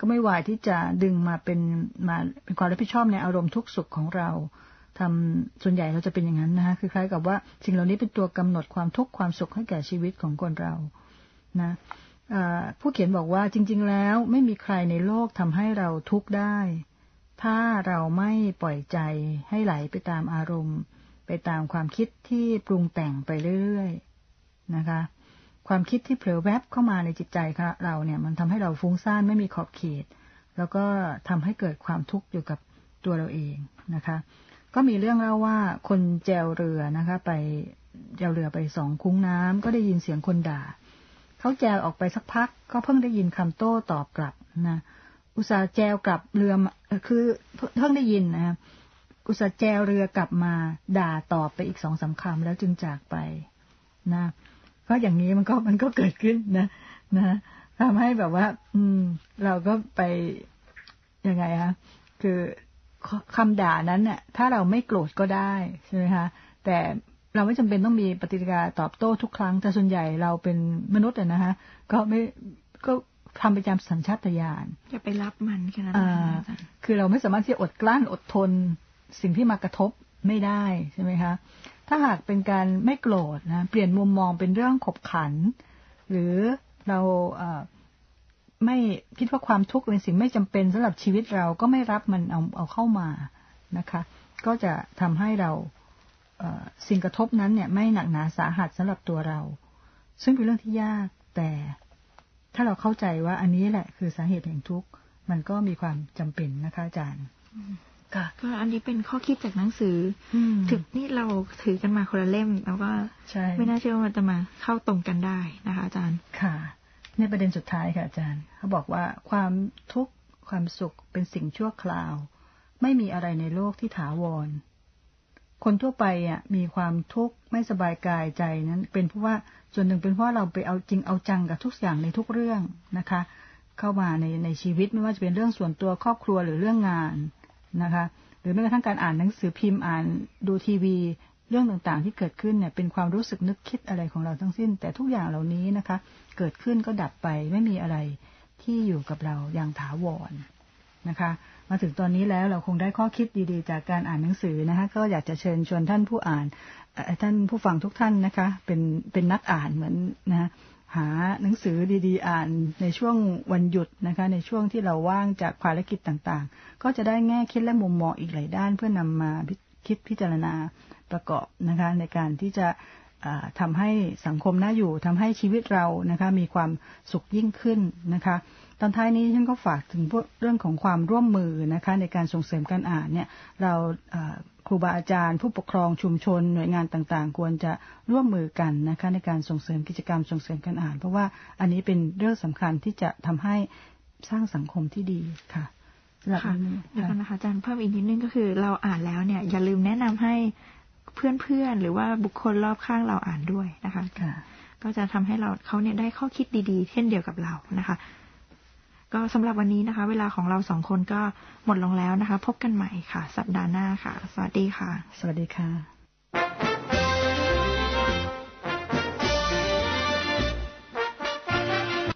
S1: ก็ไม่วายที่จะดึงมาเป็นมาเป็นความรับผิดชอบในอารมณ์ทุกข์สุขของเราทำส่วนใหญ่เราจะเป็นอย่างนั้นนะคะคือคล้ายกับว่าสิ่งเหล่านี้เป็นตัวกำหนดความทุกข์ความสุขให้แก่ชีวิตของคนเรานะผู้เขียนบอกว่าจริงๆแล้วไม่มีใครในโลกทำให้เราทุกข์ได้ถ้าเราไม่ปล่อยใจให้ไหลไปตามอารมณ์ไปตามความคิดที่ปรุงแต่งไปเรื่อยๆนะคะความคิดที่เผลอแวบเข้ามาในจิตใจเราเนี่ยมันทำให้เราฟุ้งซ่านไม่มีขอบเขตแล้วก็ทำให้เกิดความทุกข์อยู่กับตัวเราเองนะคะก็มีเรื่องเล่าว่าคนแจวเรือนะคะไปแจวเรือไปสองคุ้งน้ำก็ได้ยินเสียงคนด่าเขาแจวออกไปสักพักก็เพิ่งได้ยินคำโต้ตอบกลับนะอุตส่าห์แจวกลับเรือคือเพิ่งได้ยินนะอุตส่าห์แจวเรือกลับมาด่าตอบไปอีกสองสามคำแล้วจึงจากไปนะก็อย่างนี้มันก็มันก็เกิดขึ้นนะนะทำให้แบบว่าอืมเราก็ไปยังไงคะคือคำด่านั้นเนี่ยถ้าเราไม่โกรธก็ได้ใช่ไหมคะแต่เราไม่จำเป็นต้องมีปฏิกิริยาตอบโต้ทุกครั้งแต่ส่วนใหญ่เราเป็นมนุษย์อะนะคะก็ไม่ก็ทำไปตามสัญชาตญาณ
S2: จะไปรับมันแค่นั้น
S1: คือเราไม่สามารถที่จะอดกลั้นอดทนสิ่งที่มากระทบไม่ได้ใช่ไหมคะถ้าหากเป็นการไม่โกรธนะเปลี่ยนมุมมองเป็นเรื่องขบขันหรือเราไม่คิดว่าความทุกข์เป็นสิ่งไม่จำเป็นสำหรับชีวิตเราก็ไม่รับมันเอาเอาเข้ามานะคะก็จะทำให้เราสิ่งกระทบนั้นเนี่ยไม่หนักหนาสาหัสสำหรับตัวเราซึ่งเป็นเรื่องที่ยากแต่ถ้าเราเข้าใจว่าอันนี้แหละคือสาเหตุแห่งทุกข์มันก็มีความจำเป็นนะคะอาจารย์
S2: ก็อันนี้เป็นข้อคิดจากหนังสือถึงนี่เราถือกันมาคนละเล่มแล้วก็ไม่น่าเชื่อว่ามันจะมาเข้าตรงกันได้นะคะอาจารย์
S1: ค่ะในประเด็นสุดท้ายค่ะอาจารย์เขาบอกว่าความทุกข์ความสุขเป็นสิ่งชั่วคราวไม่มีอะไรในโลกที่ถาวรคนทั่วไปอ่ะมีความทุกข์ไม่สบายกายใจนั้นเป็นเพราะว่าส่วนหนึ่งเป็นเพราะเราไปเอาจริงเอาจังกับทุกอย่างในทุกเรื่องนะคะเข้ามาในในชีวิตไม่ว่าจะเป็นเรื่องส่วนตัวครอบครัวหรือเรื่องงานนะคะหรือแม้กระทั่งการอ่านหนังสือพิมพ์อ่านดูทีวีเรื่องต่างๆที่เกิดขึ้นเนี่ยเป็นความรู้สึกนึกคิดอะไรของเราทั้งสิ้นแต่ทุกอย่างเหล่านี้นะคะเกิดขึ้นก็ดับไปไม่มีอะไรที่อยู่กับเราอย่างถาวรนะคะมาถึงตอนนี้แล้วเราคงได้ข้อคิดดีๆจากการอ่านหนังสือนะคะก็อยากจะเชิญชวนท่านผู้อ่านท่านผู้ฟังทุกท่านนะคะเป็นเป็นนักอ่านเหมือนนะหาหนังสือดีๆอ่านในช่วงวันหยุดนะคะในช่วงที่เราว่างจากภารกิจต่างๆก็จะได้แง่คิดและมุมมองอีกหลายด้านเพื่อนำมาคิดพิจารณาประกอบนะคะในการที่จะทำให้สังคมน่าอยู่ทำให้ชีวิตเรานะคะมีความสุขยิ่งขึ้นนะคะตอนท้ายนี้ฉันก็ฝากถึงเรื่องของความร่วมมือนะคะในการส่งเสริมการอ่านเนี่ยเราครูบาอาจารย์ผู้ปกครองชุมชนหน่วยงานต่างๆควรจะร่วมมือกันนะคะในการส่งเสริมกิจกรรมส่งเสริมการอ่านเพราะว่าอันนี้เป็นเรื่องสำคัญที่จะทำให้สร้างสังคมที่ดีค่ะ
S2: ค่ะเดี๋ยวกันนะคะอาจารย์เพิ่มอีกนิดนึงก็คือเราอ่านแล้วเนี่ยอย่าลืมแนะนำให้เพื่อนๆหรือว่าบุคคลรอบข้างเราอ่านด้วยนะคะก็จะทำให้เราเขาเนี่ยได้ข้อคิดดีๆเช่นเดียวกับเรานะคะก็สำหรับวันนี้นะคะเวลาของเราสองคนก็หมดลงแล้วนะคะพบกันใหม่ค่ะสัปดาห์หน้าค่ะสวัสดีค่ะ
S1: สวัสดีค่ะ